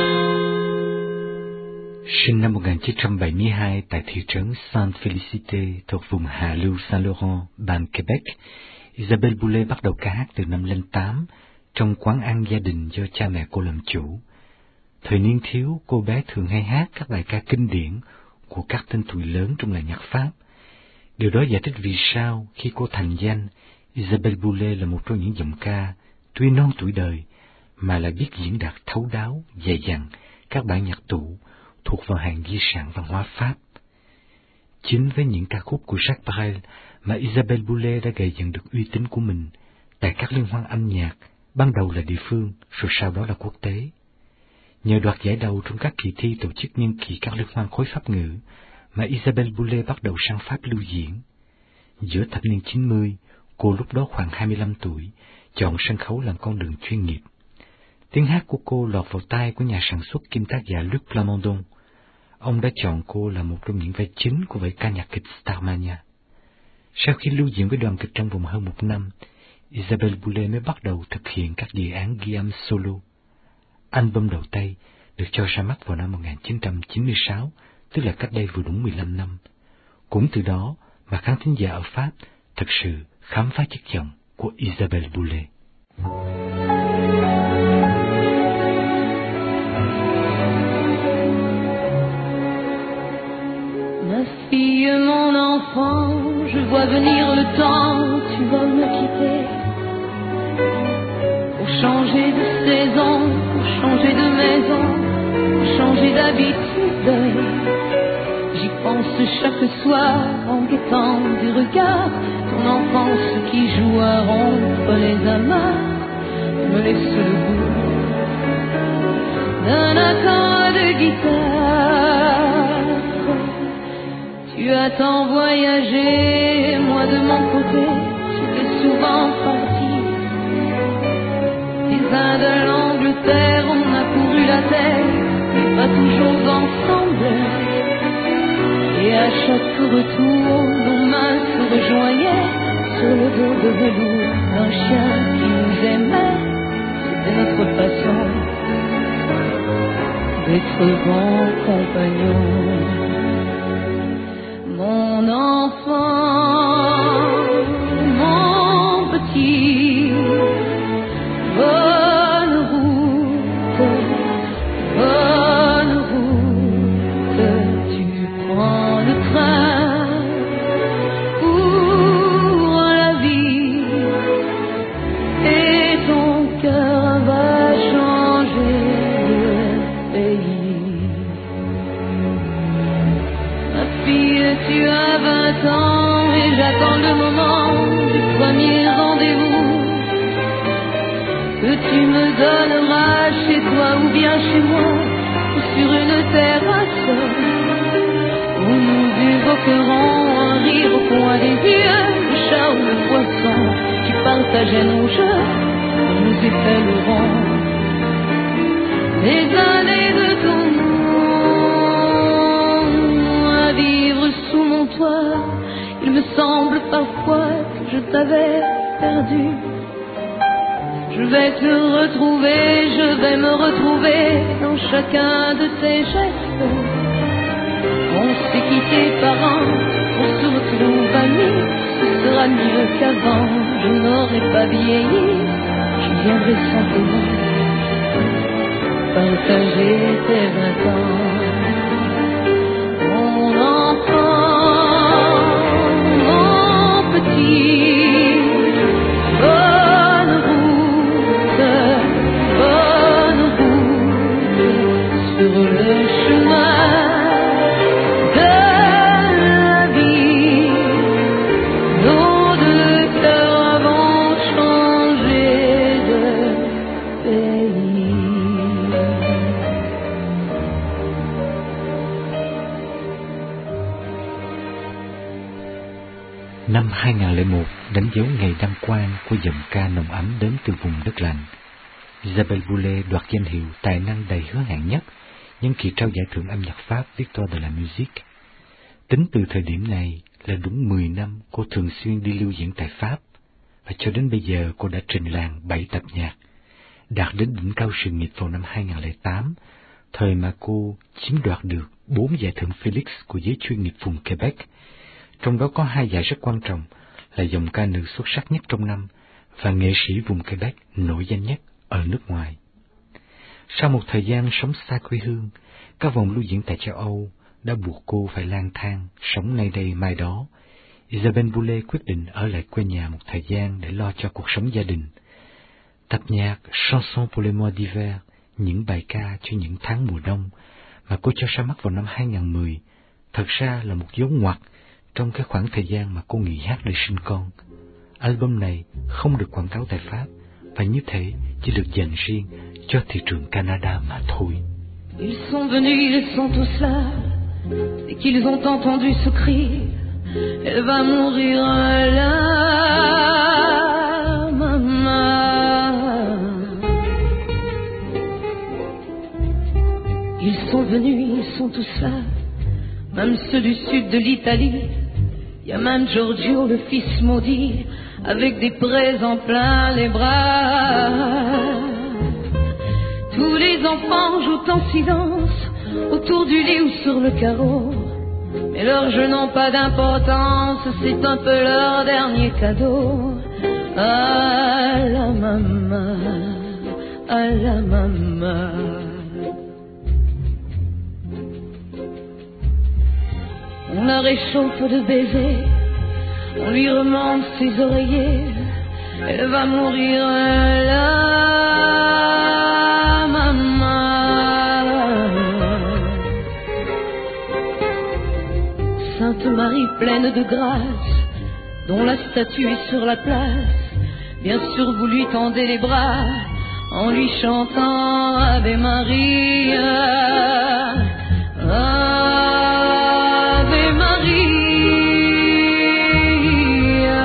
Sinh năm một nghìn chín trăm bảy mươi hai tại thị trấn Sainte-Félicité thuộc vùng hạ lưu Saint-Laurent, bang Quebec, Isabelle Boulay bắt đầu ca hát từ năm lẻ tám trong quán ăn gia đình do cha mẹ cô làm chủ. Thời niên thiếu, cô bé thường hay hát các bài ca kinh điển của các tên tuổi lớn trong làng nhạc Pháp. Điều đó giải thích vì sao khi cô thành danh, Isabelle Boulay là một trong những giọng ca tuy non tuổi đời mà lại biết diễn đạt thấu đáo, dày dặn các bản nhạc tủ thuộc vào hàng di sản văn hóa Pháp. Chính với những ca khúc của Jacques Brel mà Isabelle Boulay đã gây dựng được uy tín của mình tại các liên hoan âm nhạc, ban đầu là địa phương, rồi sau đó là quốc tế. Nhờ đoạt giải đầu trong các kỳ thi tổ chức nhân kỳ các liên hoan khối Pháp ngữ, mà Isabelle Boulay bắt đầu sang Pháp lưu diễn. Giữa thập niên chín mươi, cô lúc đó khoảng hai mươi lăm tuổi, chọn sân khấu làm con đường chuyên nghiệp. Tiếng hát của cô lọt vào tai của nhà sản xuất kiêm tác giả Luc Plamondon. Ông đã chọn cô là một trong những vai chính của vở ca nhạc kịch Starmania. Sau khi lưu diễn với đoàn kịch trong vòng hơn một năm, Isabelle Boulay mới bắt đầu thực hiện các dự án ghi âm solo. Album đầu tay được cho ra mắt vào năm một nghìn chín trăm chín mươi sáu, tức là cách đây vừa đúng mười lăm năm. Cũng từ đó mà khán thính giả ở Pháp thực sự khám phá chất giọng của Isabelle Boulay. Ma fille, mon enfant, je vois venir le temps, tu vas me quitter. Pour changer de saison, pour changer de maison, pour changer d'habitude. J'y pense chaque soir en guettant du regard ton enfance qui joue à rompre les amarres, me laisse le goût d'un accord de guitare. Tu as tant voyagé, moi de mon côté, j'étais souvent parti. Des Indes de l'Angleterre, on a couru la terre, mais pas toujours ensemble. Et à chaque retour, nos mains se rejoignaient sur le dos de velours d'un chien qui nous aimait. C'était notre façon d'être bons compagnons. Mon enfant, mon petit, bonne route, bonne route, tu prends le train pour la vie et ton cœur va changer de pays. Ma fille, tu as vingt ans et j'attends le moment du premier rendez-vous que tu me donneras chez toi ou bien chez moi ou sur une terrasse où nous évoquerons un rire au coin des yeux, le chat ou le poisson qui partageait nos jeux. Nous étalerons les années de ton monde à vivre sous mon toit. Il me semble parfois que je t'avais perdu. Je vais te retrouver, je vais me retrouver dans chacun de tes gestes. On s'est quitté par an, on se retrouve amis, ce sera mieux qu'avant. Je n'aurai pas vieilli, je viendrai simplement partager tes vingt ans. Mon enfant, mon petit, bonne route, bonne route sur le chemin de la vie. Nos deux cœurs vont changer de pays. Năm hai nghìn lẻ một đánh dấu ngày đăng quang của giọng ca nồng ấm đến từ vùng đất lạnh. Isabelle Boulay đoạt danh hiệu tài năng đầy hứa hẹn nhất nhân kỳ trao giải thưởng âm nhạc Pháp Victoire de la Musique. Tính từ thời điểm này là đúng mười năm cô thường xuyên đi lưu diễn tại Pháp, và cho đến bây giờ cô đã trình làng bảy tập nhạc, đạt đến đỉnh cao sự nghiệp vào năm hai nghìn lẻ tám, thời mà cô chiếm đoạt được bốn giải thưởng Felix của giới chuyên nghiệp vùng Quebec. Trong đó có hai giải rất quan trọng là giọng ca nữ xuất sắc nhất trong năm và nghệ sĩ vùng Quebec nổi danh nhất ở nước ngoài. Sau một thời gian sống xa quê hương, các vòng lưu diễn tại châu Âu đã buộc cô phải lang thang, sống nay đây mai đó. Isabelle Boulay quyết định ở lại quê nhà một thời gian để lo cho cuộc sống gia đình. Tập nhạc Chanson pour les mois d'hiver, những bài ca cho những tháng mùa đông mà cô cho ra mắt vào năm hai nghìn mười, thật ra là một dấu ngoặt trong cái khoảng thời gian mà cô nghỉ hát để sinh con. Album này không được quảng cáo tại Pháp và như thế chỉ được dành riêng cho thị trường Canada mà thôi. Ils sont venus, ils sont tous là, et qu'ils ont entendu ce cri, elle va mourir là, maman. Ils sont venus, ils sont tous là, même ceux du sud de l'Italie. Y a même Giorgio, le fils maudit, avec des présents plein les bras. Tous les enfants jouent en silence autour du lit ou sur le carreau, mais leurs jeux n'ont pas d'importance, c'est un peu leur dernier cadeau. À la maman, à la maman. On la réchauffe de baisers, on lui remonte ses oreillers, elle va mourir là, maman. Sainte Marie pleine de grâce, dont la statue est sur la place, bien sûr vous lui tendez les bras en lui chantant Ave Maria, Ave Maria.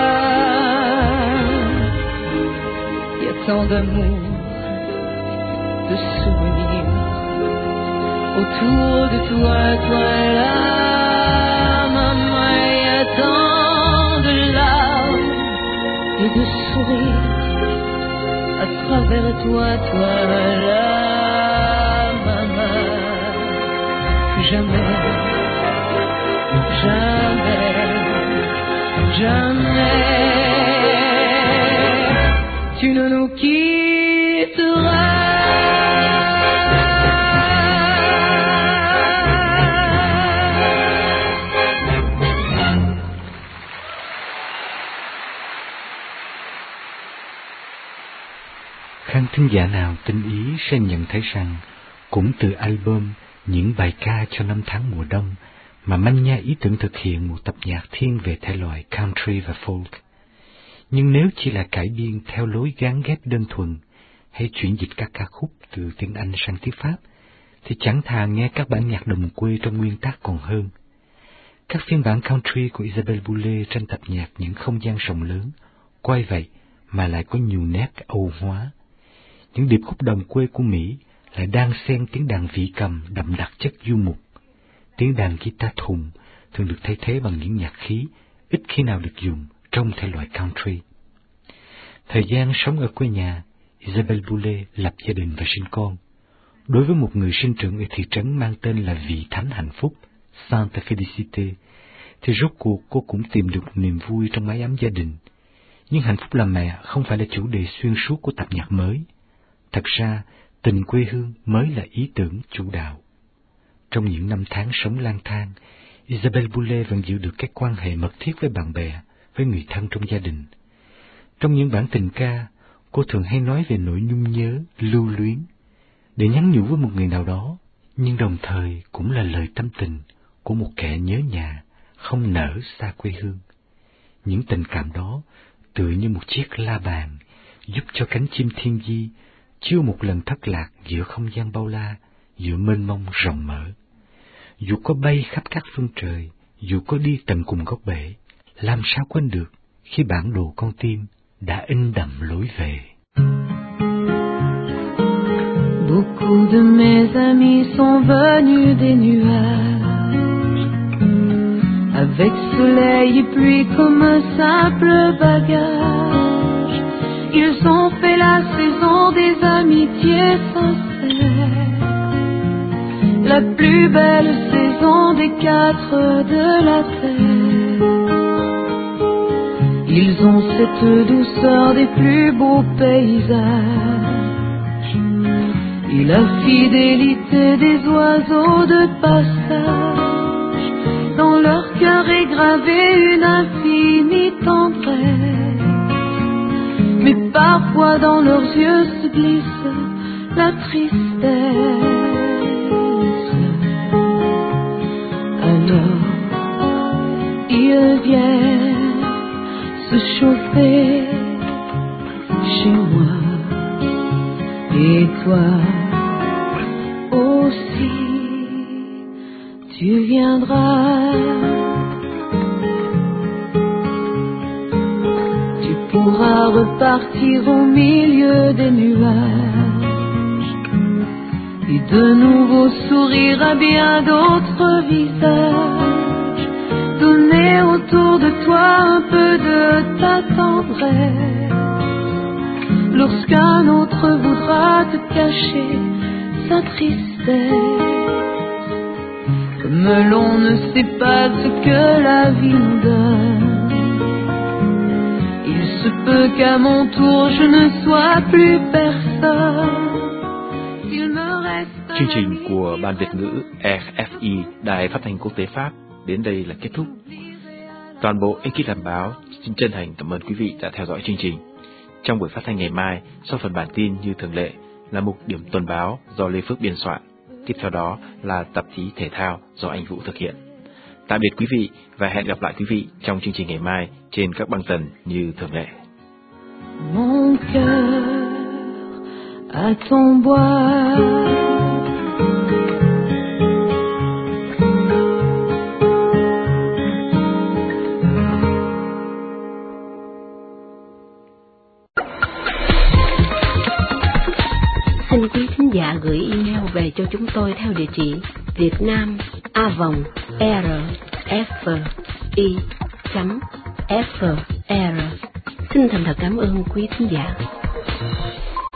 Il y a tant d'amour, de souvenirs autour de toi, toi là, maman. Il y a tant de larmes et de sourires à travers toi, toi là, maman. Jamais, jamais, jamais tu ne nous quitteras. Khán thính giả nào tinh ý sẽ nhận thấy rằng cũng từ album Những bài ca cho năm tháng mùa đông mà manh nha ý tưởng thực hiện một tập nhạc thiên về thể loại country và folk. Nhưng nếu chỉ là cải biên theo lối gán ghép đơn thuần hay chuyển dịch các ca khúc từ tiếng Anh sang tiếng Pháp, thì chẳng thà nghe các bản nhạc đồng quê trong nguyên tác còn hơn. Các phiên bản country của Isabelle Boulay trên tập nhạc Những không gian rộng lớn quay vậy mà lại có nhiều nét Âu hóa. Những điệp khúc đồng quê của Mỹ lại đang xen tiếng đàn vĩ cầm đậm đặc chất du mục. Tiếng đàn guitar thùng thường được thay thế bằng những nhạc khí ít khi nào được dùng trong thể loại country. Thời gian sống ở quê nhà, Isabelle Boulay lập gia đình và sinh con. Đối với một người sinh trưởng ở thị trấn mang tên là Vị Thánh Hạnh Phúc, Sainte Félicité, thì rốt cuộc cô cũng tìm được niềm vui trong mái ấm gia đình. Nhưng hạnh phúc làm mẹ không phải là chủ đề xuyên suốt của tập nhạc mới. Thật ra, tình quê hương mới là ý tưởng chủ đạo. Trong những năm tháng sống lang thang, Isabelle Boulay vẫn giữ được các quan hệ mật thiết với bạn bè, với người thân trong gia đình. Trong những bản tình ca, cô thường hay nói về nỗi nhung nhớ, lưu luyến, để nhắn nhủ với một người nào đó, nhưng đồng thời cũng là lời tâm tình của một kẻ nhớ nhà, không nỡ xa quê hương. Những tình cảm đó tựa như một chiếc la bàn, giúp cho cánh chim thiên di chưa một lần thất lạc giữa không gian bao la, giữa mênh mông rộng mở. Dù có bay khắp các phương trời, dù có đi tận cùng góc bể, làm sao quên được khi bản đồ con tim đã in đậm lối về. Beaucoup de mes amis sont venus des nuages, avec soleil et pluie comme un simple bagage. Ils ont fait la saison des amitiés sincères, la plus belle saison des quatre de la terre. Ils ont cette douceur des plus beaux paysages et la fidélité des oiseaux de passage. Dans leur cœur est gravée une infinie tendresse, mais parfois dans leurs yeux se glisse la tristesse. Alors ils viennent se chauffer chez moi, et toi aussi tu viendras. Tu pourras repartir au milieu des nuages et de nouveau sourire à bien d'autres visages, donner et autour de toi un peu de ta tendresse. Lorsqu'un autre voudra te cacher sa tristesse, comme l'on ne sait pas ce que la vie nous donne, il se peut qu'à mon tour je ne sois plus personne. Il me reste Chương trình của Ban Việt ngữ R F I, Đài Phát thanh Quốc tế Pháp, đến đây là kết thúc. Toàn bộ ekip làm báo xin chân thành cảm ơn quý vị đã theo dõi chương trình. Trong buổi phát thanh ngày mai, sau phần bản tin như thường lệ là mục điểm tuần báo do Lê Phước biên soạn. Tiếp theo đó là tạp chí thể thao do anh Vũ thực hiện. Tạm biệt quý vị và hẹn gặp lại quý vị trong chương trình ngày mai trên các băng tần như thường lệ. Mon cœur à ton bois. Xin quý thính giả gửi email về cho chúng tôi theo địa chỉ vietnam a vòng r f i chấm f r. Xin thành thật cảm ơn quý thính giả.